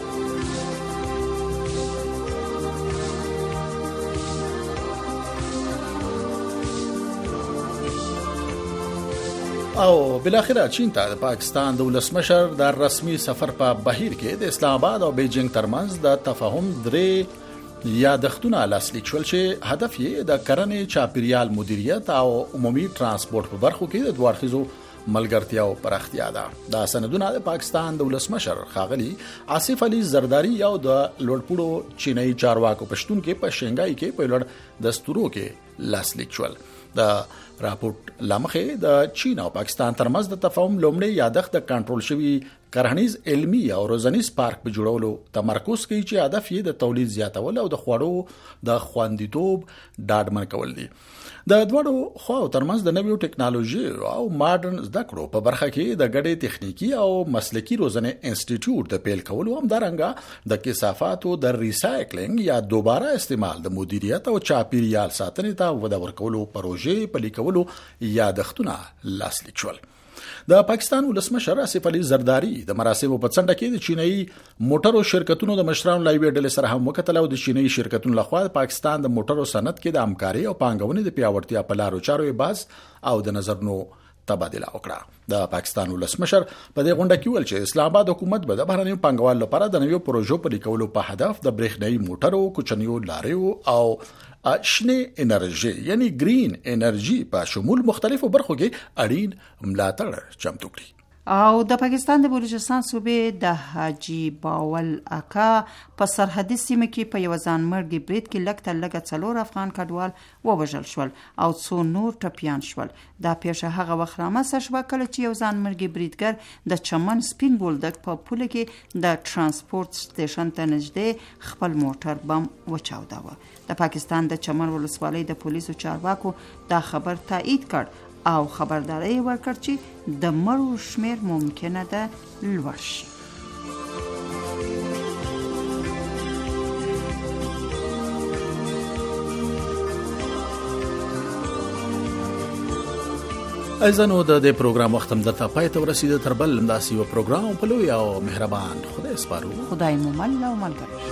او بلاخره چین ته د پاکستان د ولسمشر د رسمي سفر په بهیر کې د اسلام آباد او بیجینګ ترمنځ د تفاهم درې یادښتونه لاسلیک شول چې هدف یې د کرنې، چاپیریال مدیریت او عمومي ترانسپورت په برخو کې د دوه اړخیزو ملګرتیا او پراختیا ده. دا سندونه د پاکستان د ولسمشر ښاغلي آصف علي زرداری او د لوړپوړو چینایي چارواکو پښتون کې په شنګای کې په لړ دستورو کې لاسلیک شول. د راپورټ لمخه د چین او پاکستان ترمنځ د تفاهم لومړی یادښت د کنټرول شوی کرهنیز علمي او روزنیز پارک په جوړولو تمرکز کوي چې هدف یې د تولید زیاتول او د خوړو د خوندیتوب ډاډمن کول دي. د دوړو خو ترمنځ د نویو ټکنالوژي او ماډرن زده کړو په برخه کې د ګډې تخنیکی او مسلکی روزنې انسټیټیوټ د پیل کولو هم دارنګه د کثافاتو د ریسایکلینګ یا دوباره استعمال د مدیریت او چاپیریال ساتنې ته وده ورکولو پروژې پلي کولو یادښتونه لاسلیک شول. د پاکستان ولسمشر آصف علي زرداری د مراسمو په څنډه کې د چینایي موټرو شرکتونو د مشرانو لایوي ډلې سره هم وکتل او د چینایي شرکتونو لخوا د پاکستان د موټرو صنعت کې د همکاري او پانګونې د پیاوړتیا په لارو چارو باز او د نظرونو تبادله وکړه. د پاکستان ولسمشر په دې غونډه کې ویل چې اسلام آباد حکومت به د بهرنیو پانګوالو لپاره د نویو پروژو پلي کولو په هدف د برېښنايي موټرو، کوچنیو لاریو او شنه انرژي یعنی گرین انرژي په شمول مختلفو برخو کې اړین ملاتړ چمتو کړي. او د پاکستان د بلوچستان صوبې د حاجی باول اکا په سرحدي سیمه کې په یو ځانمرګي برید کې لږ تر لږه څلور افغان کډوال ووژل شول او څو نور ټپیان شول. دا پیښه هغه وخت رامنځته شوه کله چې یو ځانمرګي بریدګر د چمن سپین بولدک په پوله کې د ترانسپورت سټیشن ته نږدې خپل موټر بم وچاوداوه. د پاکستان د چمن ولسوالۍ د پولیسو چارواکو دا خبر تایید کړ او خبرداري ورکړ چې د مړو شمیر ممکنه ده لوړ شي. ایزانو د دې پروګرام وخت هم درته پای ته ورسیده. تر بل همداسې یو پروګرام په لوی او مهربان خدای سپارو. خدای مو مل او ملګری.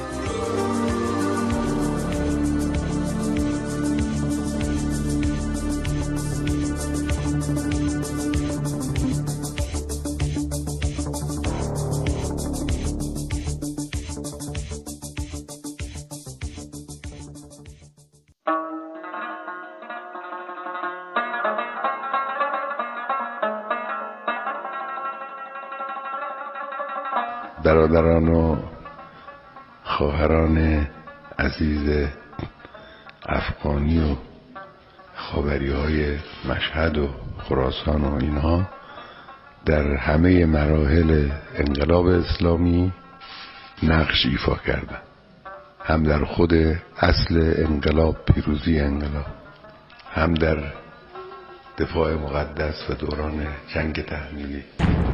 برادران و خواهران عزیز افغانی و خاوریه‌های مشهد و خراسان و اینها در همه مراحل انقلاب اسلامی نقش ایفا کردند، هم در خود اصل انقلاب، پیروزی انقلاب، هم در دفاع مقدس و دوران جنگ تحمیلی.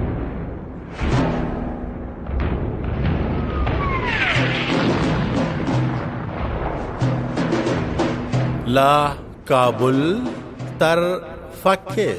لا کابل تر فکه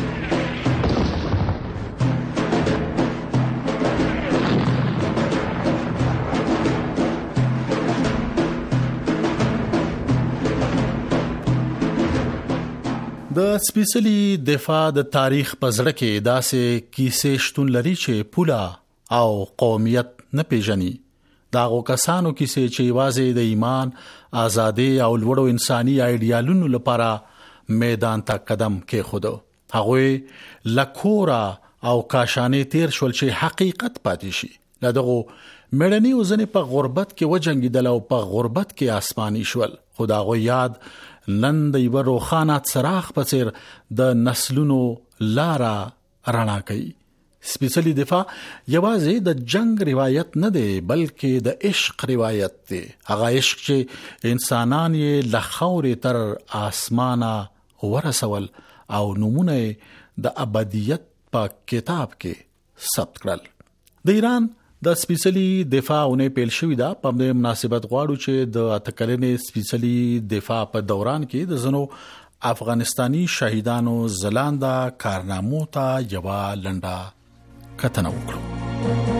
د سپیشلی دفاع د تاریخ په زړه کې داسې کیسې شتون لري چې پوله او قومیت نه پیژني. دا غو کسانو کیسې چې واځي د ایمان، ازادي او لوړو انساني ایډیالونو لپاره میدان ته قدم کې خودو. هغه لکورا او کاشانه تیر شول چې حقیقت پاتې شي. لدغه مړنی وزنه په غربت کې وجنګیدل او په غربت کې آسماني شول. خداغو یاد نن د یو روخانه څراغ په څیر د نسلونو لارا رڼا کوي. سپیشلی دفاع یوازې د جنگ روایت نه دی، بلکې د عشق روایت دی. هغه عشق چې انسانان یې لخورې تر آسمانه ورسول او نمونه د ابدیت په کتاب کې ثبت کړل. د ایران د سپیشلی دفاعونه پیل شوې ده. په دې مناسبت غواړو چې د اتکلنې سپیشلی دفاع په دوران کې د زنو افغانستانی شهیدانو زلاندا کارنامو ته یو لنډه کتنه وکړو.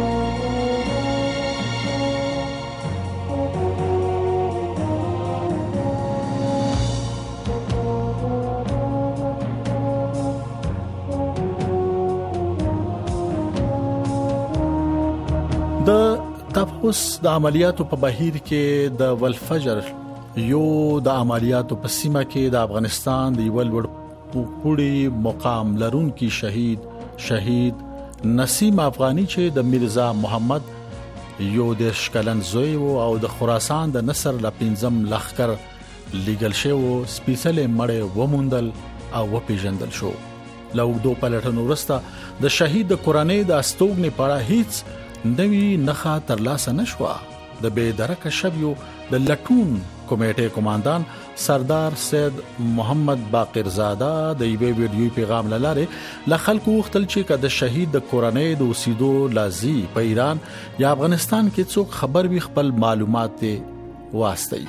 د تپوس د عملیاتو په بهیر کې د ولفجر یو د عملیاتو په سیمه کې د افغانستان د یو لوړ پوړی مقام لرونکي شهید شهید نسیم افغانی چې د میرزا محمد یو د شکلن زوی او د خراسان د نصر لپینزم لخر لیګل شو سپیشل مړ وموندل او وپیژندل شو. لو دو پلټنو ورسته د شهید د قرآنی د استوګنې پړه هیڅ نوی نخا ترلاسه نشوا. د بے درک شبیو د لټون کمیټه کمانډان سردار سید محمد باقر زاده د یوې ویډیو پیغام لاره ل خلکو وختل چې کده شهید د قرآنی د اوسیدو لازی په ایران یا افغانستان کې څوک خبر وي خپل معلومات ته واسطي.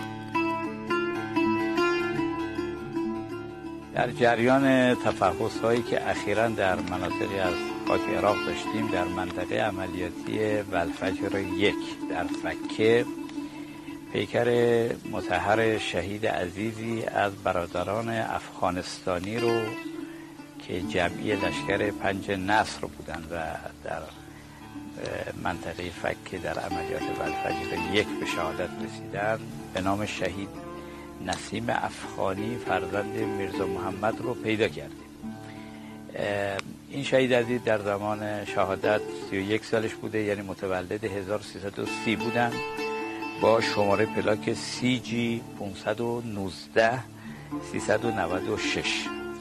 در جریان تفحص‌هایی که اخیراً در مناطقی از خاک عراق داشتیم در منطقه عملیاتی ولفجر یک در فکه پیکر مطهر شهید عزیزی از برادران افغانستانی رو که جمعی لشکر پنج نصر بودند و در منطقه فکه در عملیات ولفجر یک به شهادت رسیدند به نام شهید نسیم افغانی فرزند میرزا محمد رو پیدا کردیم. این شهید عزیز در زمان شهادت سی و یک سالش بوده، یعنی متولد هزار و سیصد و سی بودن، با شماره پلاک سی جی پانصد و نوزده سیصد و نود و شش.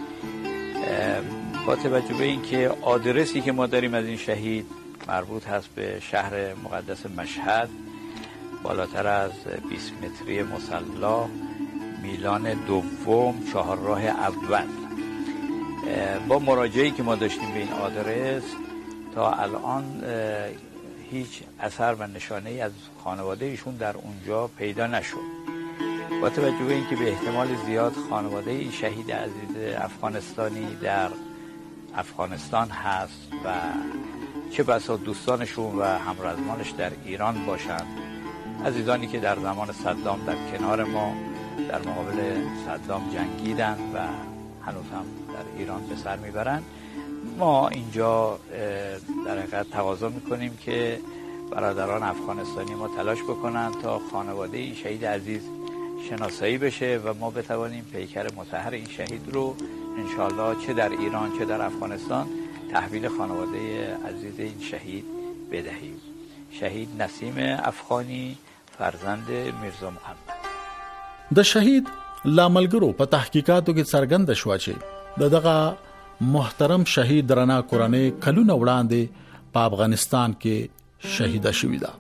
با توجه به اینکه آدرسی که ما داریم از این شهید مربوط هست به شهر مقدس مشهد، بالاتر از بیست متری مصلا، میلان دوم، چهارراه اول، با مراجعه‌ای که ما داشتیم به این آدرس تا الان هیچ اثر و نشانه‌ای از خانواده ایشون در اونجا پیدا نشد. با توجه به اینکه به احتمال زیاد خانواده این شهید عزیز افغانستانی در افغانستان هست و چه بسا دوستانشون و همرزمانش در ایران باشند، عزیزانی که در زمان صدام در کنار ما در مقابل صدام جنگیدن و هنوز هم در ایران به سر میبرن، ما اینجا در حقیقت تقاضا میکنیم که برادران افغانستانی ما تلاش بکنن تا خانواده این شهید عزیز شناسایی بشه و ما بتوانیم پیکر مطهر این شهید رو انشالله چه در ایران چه در افغانستان تحویل خانواده عزیز این شهید بدهیم. شهید نسیم افغانی فرزند میرزا محمد. د شهید لا ملګرو په تحقیقاتو کې څرګند شو چې دغه محترم شهید رڼا کورنۍ کلونه وړاندې په افغانستان کې شهیده شوې ده.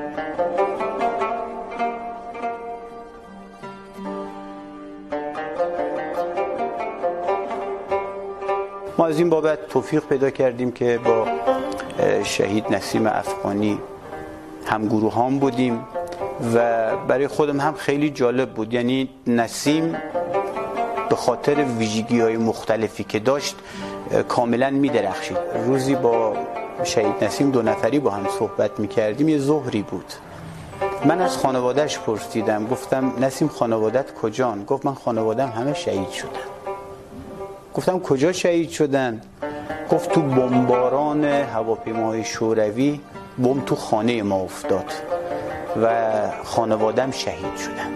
ما از این بابت توفیق پیدا کردیم که با شهید نسیم افغانی همگروهان بودیم و برای خودم هم خیلی جالب بود. یعنی نسیم به خاطر ویژگی‌های مختلفی که داشت کاملا می‌درخشید. روزی با شهید نسیم دو نفری با هم صحبت می‌کردیم، یه ظهری بود. من از خانواده‌اش پرسیدم، گفتم نسیم خانواده‌ات کجان؟ گفت من خانواده‌ام همه شهید شدن. گفتم کجا شهید شدن؟ گفت تو بمباران هواپیماهای شوروی بمب تو خانه ما افتاد و خانواده‌ام شهید شدن.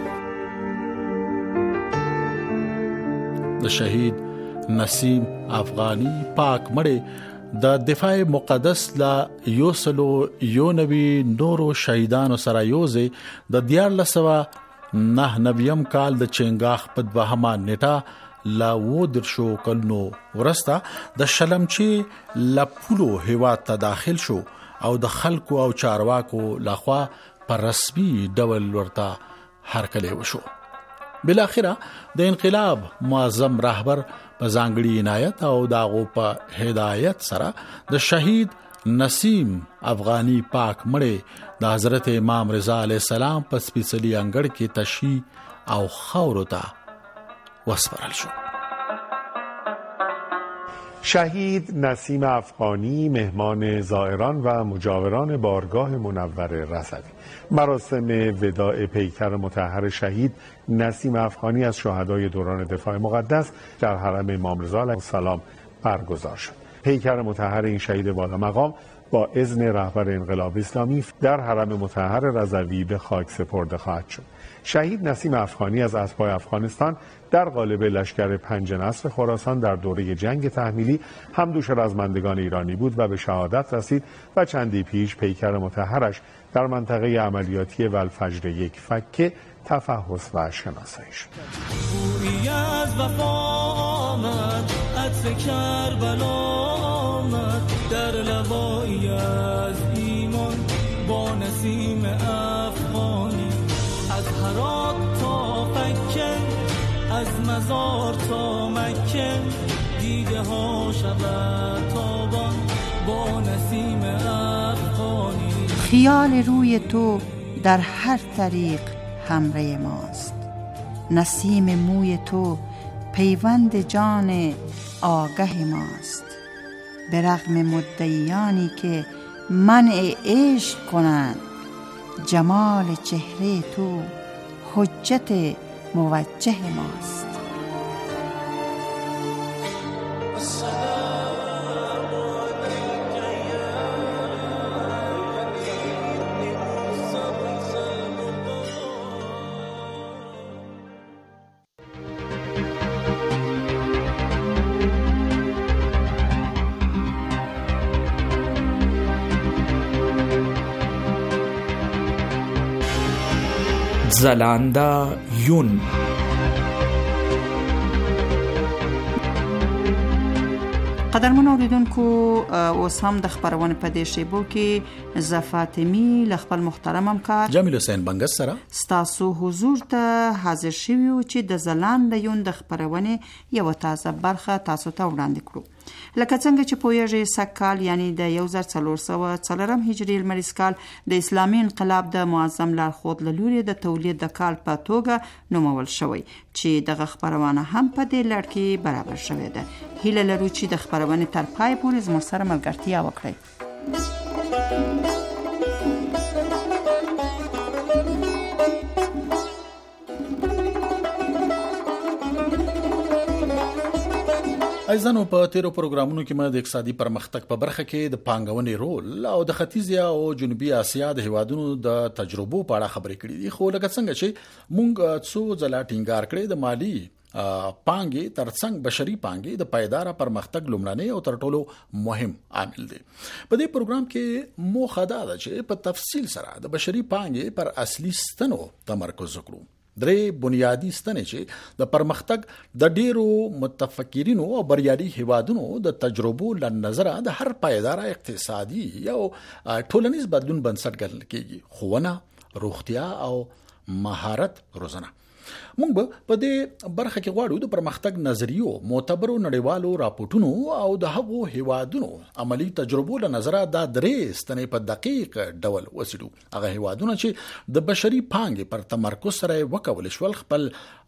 د شهید نسیم افغانی پاک مړی د دفاع مقدس لا یوسلو یونوی نورو شهیدانو سره یوځي د دیارلسوه نه نویم کال د چنګاخ په دوهمه نیټه لا و درشو کلنو ورستا د شلمچی لپلو هیواد ته داخل شو او د خلکو او چارواکو لخوا پر رسمي ډول ورته هرکلی وشو. بل اخره د انقلاب معظم رهبر په ځانګړي عنایت او داغو په هدایت سره د شهید نسیم افغانی پاک مړی د حضرت امام رضا علیه السلام په سپیڅلي انګړ کې تشییع او خاورو ته وسپارل شو. شهید نسیم افغانی مهمان زائران و مجاوران بارگاه منور رضوی. مراسم وداع پیکر مطهر شهید نسیم افغانی از شهدای دوران دفاع مقدس در حرم امام رضا علیه السلام برگزار شد. پیکر مطهر این شهید بالا مقام با اذن رهبر انقلاب اسلامی در حرم مطهر رضوی به خاک سپرده خواهد شد. شهید نسیم افغانی از اتباع افغانستان در قالب لشکر پنج نصر خراسان در دوره جنگ تحمیلی همدوش رزمندگان ایرانی بود و به شهادت رسید و چندی پیش پیکر مطهرش در منطقه عملیاتی والفجر یک فکه تفحص و شناسایی شد. در لوایی از ایمان با نسیم افغانی از هرات تا فکه از مزار تا مکه دیده ها شود تابان با نسیم افغانی. خیال روی تو در هر طریق همراه ماست. نسیم موی تو پیوند جان آگه ماست. به رغم مدعیانی که منع عشق کنند جمال چهره تو حجت موجه ماست. زلاندا یون قدرمن اوریدونکو اوس هم د خبرونه په دې شیبو کې زفاتمی ل خپل محترم همکار جمیل حسین بنګس سره ستاسو حضور ته حاضر شوی او چې د زلان د یون د خبرونه یو تازه برخه تاسو ته وړاندې کړو. لکه څنګه چې پوهیږئ سکال یعنی د یو زر څلور سوه څلورم هجري لمریز کال د اسلامي انقلاب د معظم لارښود له لوري د تولید د کال په توګه نومول شوی چې دغه خبرونه هم په دې لړ کې برابر شوې ده. هیله لرو چې د خبرونه تر پای پورې زموږ سره ملګرتیا وکړئ. ایزانو په تیرو پروګرامونو کې موږ د اقتصادي پرمختګ په برخه کې د پانګونې رول او د ختیځ او جنوبي اسیا د هیوادونو د تجربو په اړه خبرې کړې دي. خو لکه څنګه چې موږ څو ځله ټینګار کړې د مالی پانګې ترڅنګ بشري پانګې د پایدار پرمختګ لومړنی او تر ټولو مهم عامل دی. په دې پروګرام کې موخه دا ده چې په تفصیل سره د بشري پانګې پر اصلي ستنو تمرکز وکړو. درې بنیادی ستنې چې د پرمختګ د ډیرو متفکرینو او بریالي هیوادونو د تجربو له نظره د هر پایدار اقتصادي او ټولنیز بدلون بنسټ ګڼل کېږي: ښوونه، روغتیا او مهارت روزنه. موږ به په دې برخه کې غواړو د پرمختګ نظریو، معتبرو نړیوالو راپورټونو او د هغو هیوادونو عملی تجربو له نظره دا درې ستنې په دقیق ډول وڅېړو. هغه هیوادونه چې د بشري پانګې پر تمرکز سره وکولی شول خپل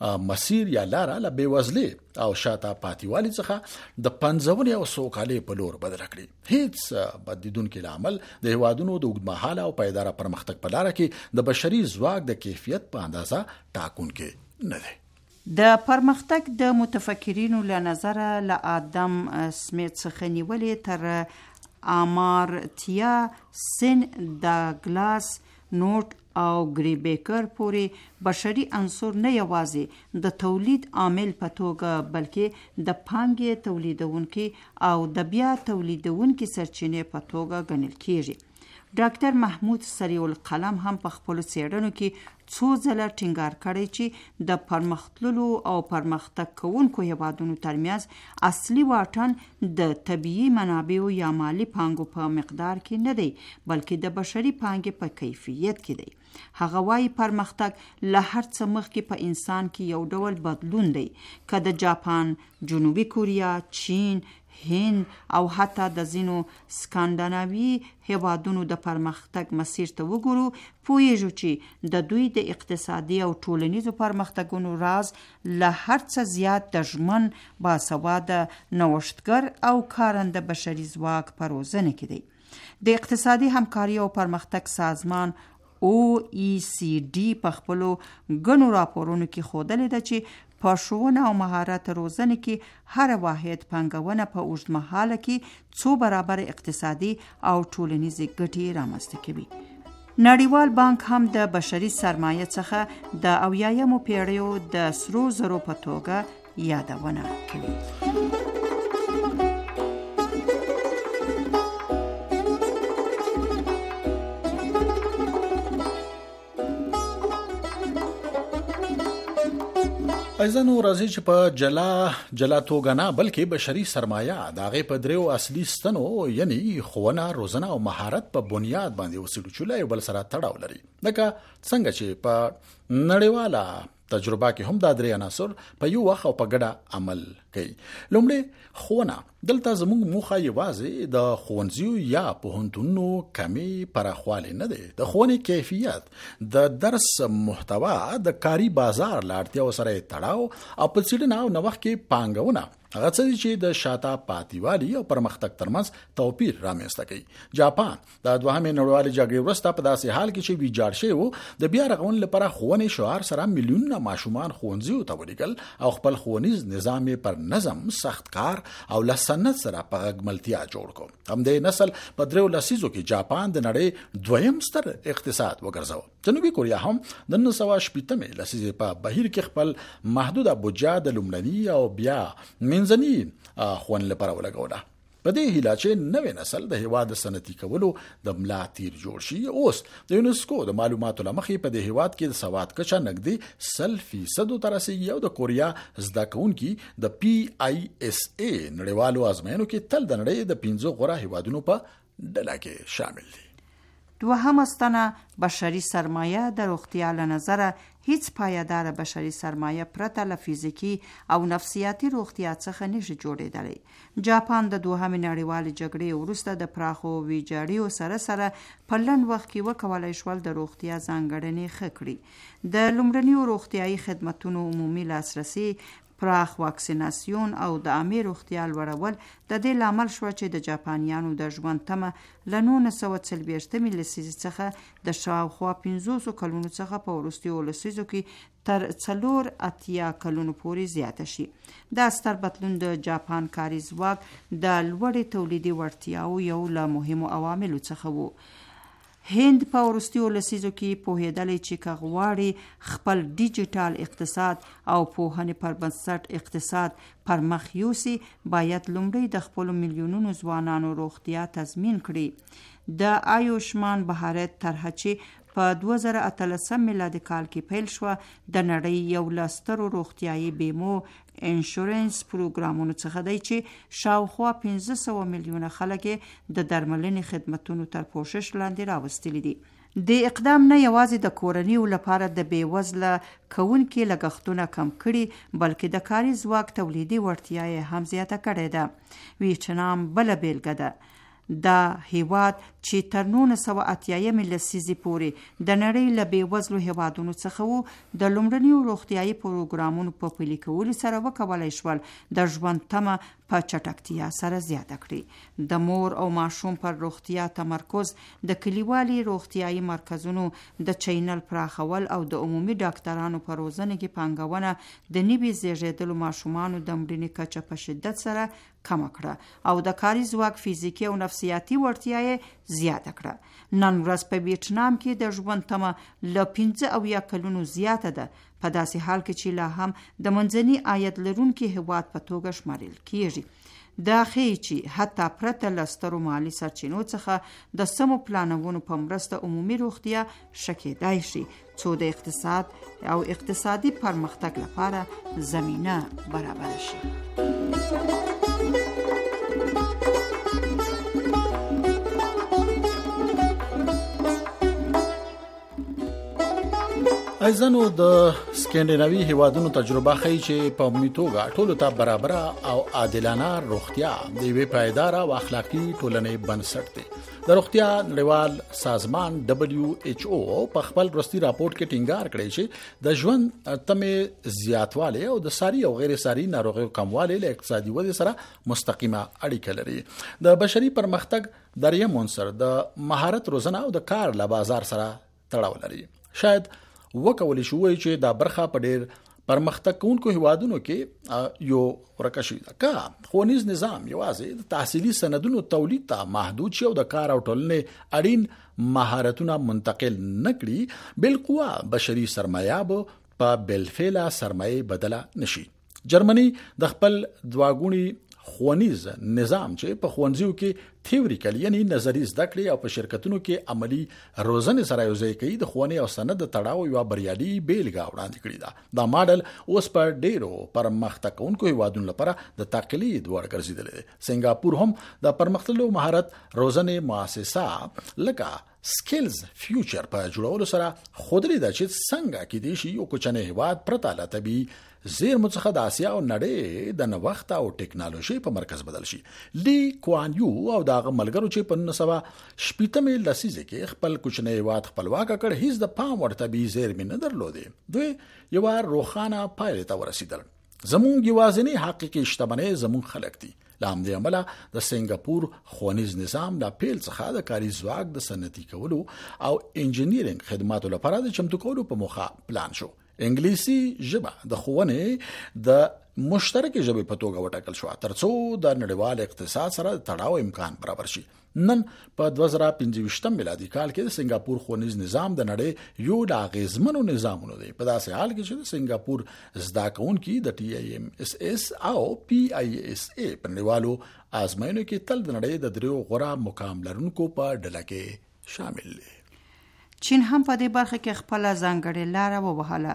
مسیر یا لاره له بېوزلۍ او شاته پاتېوالي څخه د پنځونې او سوکالۍ په لور بدله کړي. هیڅ بدلیدونکي لامل د هیوادونو د اوږدمهاله او پایداره پرمختګ په لاره کې د بشري ځواک د کیفیت په اندازه ټاکونکی نه دی. د پرمختګ د متفکرینو له نظره له آدم سمیت څخه نیولې تر آمارتیا سن، ډاګلاس نوټ او ګریبیکر پورې بشري عنصر نه یوازې د تولید عامل په توګه بلکې د پانګې تولیدونکي او د بیا تولیدونکي سرچینې په توګه ګڼل کیږي. ډاکټر محمود سریع القلم هم په خپلو څېړنو کې څو ځله ټینګار کړی چې د پرمختللو او پرمختګ کوونکو هیوادونو ترمنځ اصلي واټن د طبیعي منابعو یا مالی پانګو په مقدار کې نه دی، بلکې د بشري پانګې په کیفیت کې دی. هغه وايي پرمختګ له هر څه مخکې په انسان کې یو ډول بدلون دی. که د جاپان، جنوبي کوریا، چین، هند او حتی د ځینو سکانډیناوي هیوادونو د پرمختګ مسیر ته وګورو، پوهیږو چې د دوی د اقتصادي او ټولنیزو پرمختګونو راز له هر څه زیات د ژمن، باسواده، نوښتګر او کارنده بشري ځواک په روزنه کې دی. د اقتصادي همکاري او پرمختګ سازمان او ای سی ډي په خپلو ګڼو راپورونو کې ښودلې ده چې په ښوونه او مهارت روزنه کې هر واحد پانګونه په اوږدمهاله کې څو برابر اقتصادي او ټولنیزې ګټې رامنځته کوي. نړیوال بانک هم د بشري سرمایه څخه د اویایمو پیړیو د سرو زرو په توګه یادونه کوي. ایزانو راځي چې په جلا جلا توګه نه بلکې بشري سرمایه د هغې په دریو اصلي ستنو یعنی ښوونه، روزنه او مهارت په بنیاد باندې وڅېړو چې له یو بل سره تړاو لري. لکه څنګه چې په نړیواله تجربه کې هم دا درې عناصر په یو وخت او په ګډه عمل کوي. لومړی ښوونه. دلته زموږ موخه یوازې د ښوونځیو یا پوهنتونونو کمې پراخوالی نه دی. د ښوونې کیفیت، د درس محتوا، د کاري بازار له اړتیاو سره تړاو او په څېړنه او نوښت کې پانګونه هغه څه دي چې د شاته پاتېوالي او پرمختګ ترمنځ توپیر رامنځته کوي. جاپان د دوهمې نړیوالې جګړې وروسته په داسې حال کې چې ویجاړ شوی و د بیا رغونې لپاره ښوونې شعار سره میلیونونه ماشومان ښوونځیو ته ولېږل او خپل ښوونیز نظام یې پر نظم، سخت کار او له سنت سره په غږملتیا جوړ کړ. همدې نسل په دریو لسیزو کې جاپان د نړۍ دویم ستر اقتصاد وګرځاوه. جنوبي کوریا هم د نولس سوه شپېتمې لسیزې په بهیر کې خپل محدوده بودجه د لومړني او بیا منځني ښوونې لپاره ولګوله. په دې هیله چې نوې نسل د هیواد صنعتي کولو د ملا تیر جوړ شي. اوس د یونسکو د معلوماتو له مخې په دې هیواد کې د سواد کچه نږدې سل فیصدو ته رسېږي او د کوریا زده کوونکي د پی آی اس ای نړیوالو ازموینو کې تل د نړۍ د پنځو غوره هیوادونو په ډله کې شامل دي. دوهمه ستنه بشري سرمایه د روغتیا له نظره هیڅ پایدار بشري سرمایه پرته له فیزیکي او نفسیاتي روغتیا څخه نشي جوړېدلی. جاپان د دوهمې نړیوالې جګړې وروسته د پراخو ویجاړیو سره سره په لنډ وخت کې وکولای شول د روغتیا ځانګړنې ښه کړي. د لومړنیو روغتیایي خدمتونو عمومي لاسرسي، پراخ واکسیناسیون او د عامې روغتیا لوړول د دې لامل شو چې د جاپانیانو د ژوند تمه له نولس سوه څلوېښتمې لسیزې څخه د شاوخوا پنځوسو کلونو څخه په وروستیو لسیزو کې تر څلور اتیا کلونو پورې زیاته شي. دا ستر بدلون د جاپان کاري ځواک د لوړې تولیدي وړتیاو یو له مهمو عواملو څخه و. هند په وروستیو لسیزو کې پوهېدلی چې که غواړي خپل ډیجیټل اقتصاد او پوهنې پر بنسټ اقتصاد پر مخ یوسي، باید لومړی د خپلو میلیونونو ځوانانو روغتیا تضمین کړي. د آیوشمان بهارت طرحه چې په دوه زره اتلسم میلادي کال کې پیل شوه. د نړۍ یو له سترو روغتیايي بیمو انشورنس پروګرامونو څخه دی چې شاوخوا پنځه سوه میلیونه خلک د درملنې خدمتونو تر پوښښ لاندې راوستلي دي. د اقدام نه یوازې د کورنیو لپاره د بیوزله کوونکي لګښتونه کم کړي، بلکې د کاري ځواک تولیدي وړتیا یې هم زیاته کړې ده. ویتنام بله بیلګه ده. دا هیواد چې تر نولس سوه اتیایمې لسیزې پورې د نړۍ له بیوزلو هیوادونو څخه وو، د لومړنیو روغتیايي پروګرامونو په پلي کولو سره وکولای شول د ژوند تمه په چټکتیا سره زیاته کړي. د مور او ماشوم پر روغتیا تمرکز، د کلیوالي روغتیايي مرکزونو د چینل پراخول او د عمومي ډاکټرانو په روزنه کې پانګونه د نوي زیږیدلو ماشومانو د مړینې کچه په شدت سره کم کړه او د کاري ځواک فزیکي او نفسیاتي وړتیا یې زیاته کړه. نن ورځ په ویتنام کې د ژوند تمه له پنځه اویا کلونو زیاته ده، په داسې حال کې چې لا هم د منځني عاید لرونکي هیواد په توګه شمارل کیږي. دا ښیي چې حتی پرته له سترو مالي سرچینو څخه د سمو پلانونو په مرسته عمومي روغتیا ښه کیدای شي، څو د اقتصاد او اقتصادي پرمختګ لپاره زمینه برابر شي. ایزنو د سکینډیناوي هیوادونو تجربه ښیي چې په عمومي توګه ټولو ته برابر او عادلانه روغتیا د یوې پایداره او اخلاقی ټولنې بنسټ دی. د روغتیا نړیوال سازمان دبليو ایچ او په خپل وروستي راپورټ کې ټینګار کړی چې د ژوند تمه زیاتوالی او د ساري او غیر ساري ناروغیو کموالی له اقتصادي ودې سره مستقیمه اړیکه لري. د بشري پرمختګ دریم عنصر د مهارت روزنه او د کار له بازار سره تړاو لري. شاید وکولی شو چې دا برخه په ډېر پرمختګ کوونکو هیوادونو کې یو ورکشي ده. کا ښوونیز نظام یوازې د تحصیلي سندونو تولید ته محدود شي او د کار او ټولنې اړین مهارتونه منتقل نکړي، بالقوه بشري سرمایه به په بالفعل سرمایه بدله نشي. جرمني د خپل دواګونی ښوونیز نظام چې په ښوونځیو کې تیوریکل یعنی نظری زده کړې او په شرکتونو کې عملی روزنه سره یوځای کوي د ښوونې او سند تړاو یو بریالي بیلګه وړاندې کړې ده. دا ماډل اوس په ډیرو پرمختګ کوونکو هیوادونو لپاره د تقلید وړ ګرځیدلی دی. سنگاپور هم د پرمختللو مهارت روزنې مؤسسه لکه سکلز فیوچر په جوړولو سره خودري ده چې څنګه کې دي شي یو کوچنی هیواد پرته له طبي زیرمو څخه د آسیا او نړۍ د نوښت او ټیکنالوژي په مرکز بدل شي. لی کوان یو او داغه ملګرو چې په نولس سوه شپېته لسیزه کې خپل کوچنی هیواد خپلواک کړ، هیڅ د پام وړ طبي زیرمې نه درلودې. دوی یو روښانه پایلې ته ورسېدل. زموږ یوازینی حقیقي شتمنۍ زموږ خلک دي. له همدې امله د سنگاپور ښوونیز نظام د پیل څخه د کاري ځواک د صنعتي کولو او انجینیرینګ خدماتو لپاره د چمتو کولو په موخه پلان شو. انګلیسي ژبه د ښوونې د مشترکې ژبې په توګه وټاکل شو ترڅو د نړیوال اقتصاد سره تړاو امکان برابر شي. نن په دوه زره پنځه میلادي کال کې د سنگاپور ښوونیز نظام د نړۍ یو د اغیزمنو نظامونو دی. په داسې حال کې چې د سنگاپور زده کوونکي د ټي آی ایم اس اس او پی آی اس ای په نړیوالو آزموینو کې تل د نړۍ د دریو غوره مقام لرونکو په ډله کې شامل دی. چین هم په دې برخه کې خپل ځانګړې لار ووهله.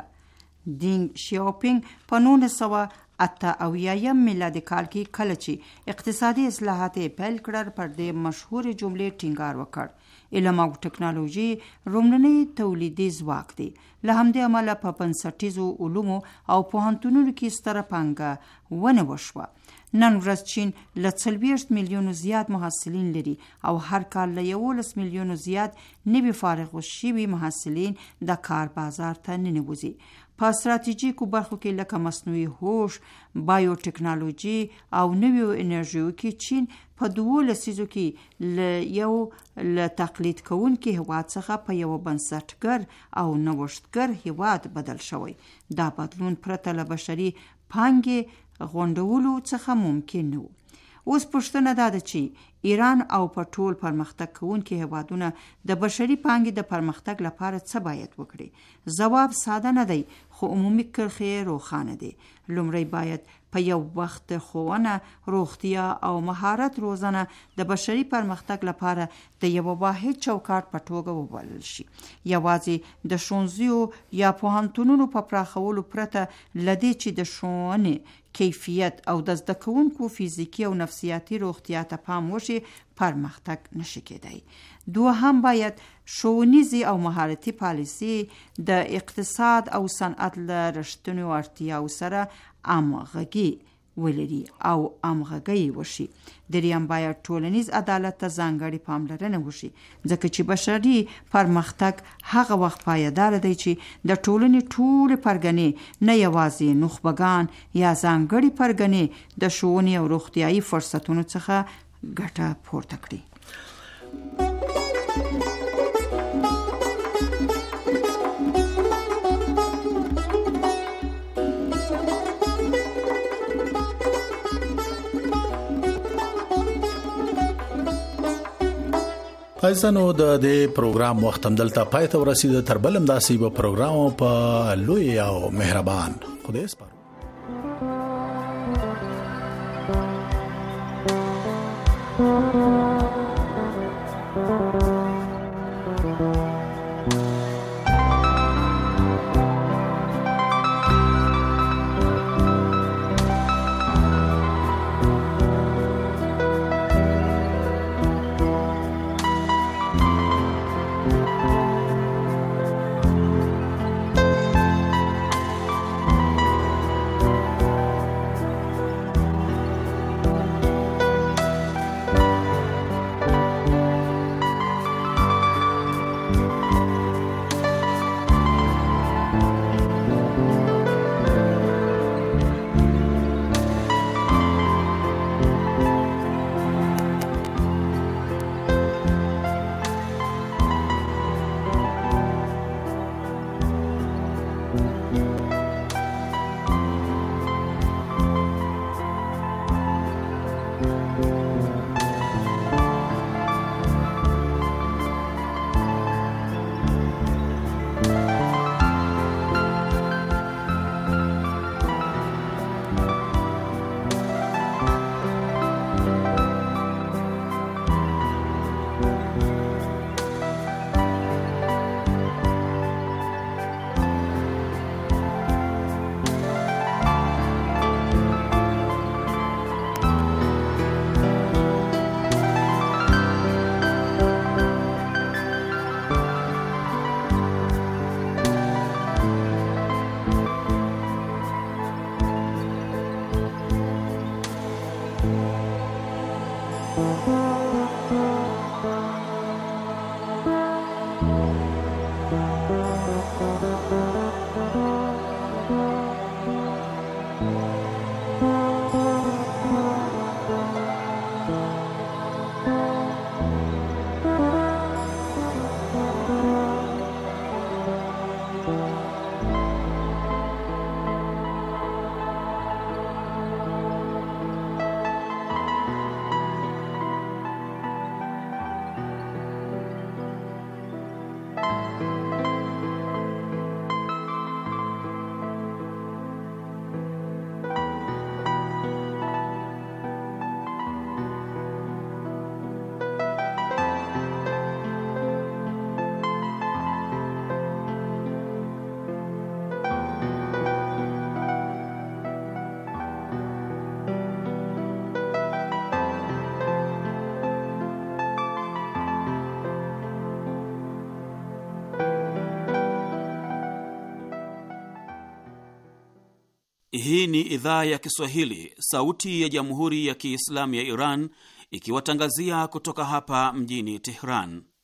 دینګ شیاوپینګ په نولس سوه اته اویایم میلادي کال کې کله چې اقتصادي اصلاحات پیل کړل پر دې مشهور جملې ټینګار وکړ: علم او ټکنالوژي رومنني تولیدي ځواک دی. له همدې امله په بنسټیزو علومو او پوهنتونونو کې ستره پانګه ونه وشوه. نن ورځ چین له څلوېښت میلیونو زیات محصلین لري او هر کال له یولس میلیونو زیات نوي فارغ شوي محصلین د کار بازار ته ننوځي. په ستراتیژیکو برخو کې لکه مصنوعي هوش، بایو ټکنالوژي او نویو انرژیو کې چین په دوو لسیزو کې له یو له تقلید کوونکي هیواد څخه په یو بنسټګر او نوښتګر هیواد بدل شوی. دا بدلون پرته له بشري پانګې غونډولو څخه ممکن نه و. اوس پوښتنه دا ده چې ایران او په ټول پرمختګ کوونکي هیوادونه د بشري پانګې د پرمختګ لپاره څه باید وکړي؟ ځواب ساده نه دی، خو عمومي کرښې روښانه دي. لومړی باید په یو وخت ښوونه، روغتیا او مهارت روزنه د بشري پرمختګ لپاره د یو واحد چوکاټ په توګه وبلل شي. یوازې د ښوونځیو یا پوهنتونونو په پراخولو پرته لدې چې د ښوونې کیفیت او د زده کوونکو فزیکی او نفسیاتي روغتیا ته پام وشي، پرمختګ نشي کېدای. دوهم باید ښوونیزې او مهارتي پالیسي د اقتصاد او صنعت له رښتینو اړتیاو سره همغږي ولري او همغږي وشي. دریم باید ټولنیز عدالت ته ځانګړې پاملرنه وشي، ځکه چې بشري پرمختګ هغه وخت پایدار دی چې د ټولنې ټولې پرګنې، نه یوازې نخبگان یا ځانګړې پرګنې، د ښوونې او روغتیايي فرصتونو څخه ګټه پورته کړي. ایزانو د دې پروګرام وخت هم دلته پای ته ورسید. تر بل همداسې به پروګرام په لوی او مهربان خدای سپارو. Hii ni idhaa ya Kiswahili, sauti ya Jamhuri ya Kiislamu ya Iran, ikiwatangazia kutoka hapa mjini Tehran.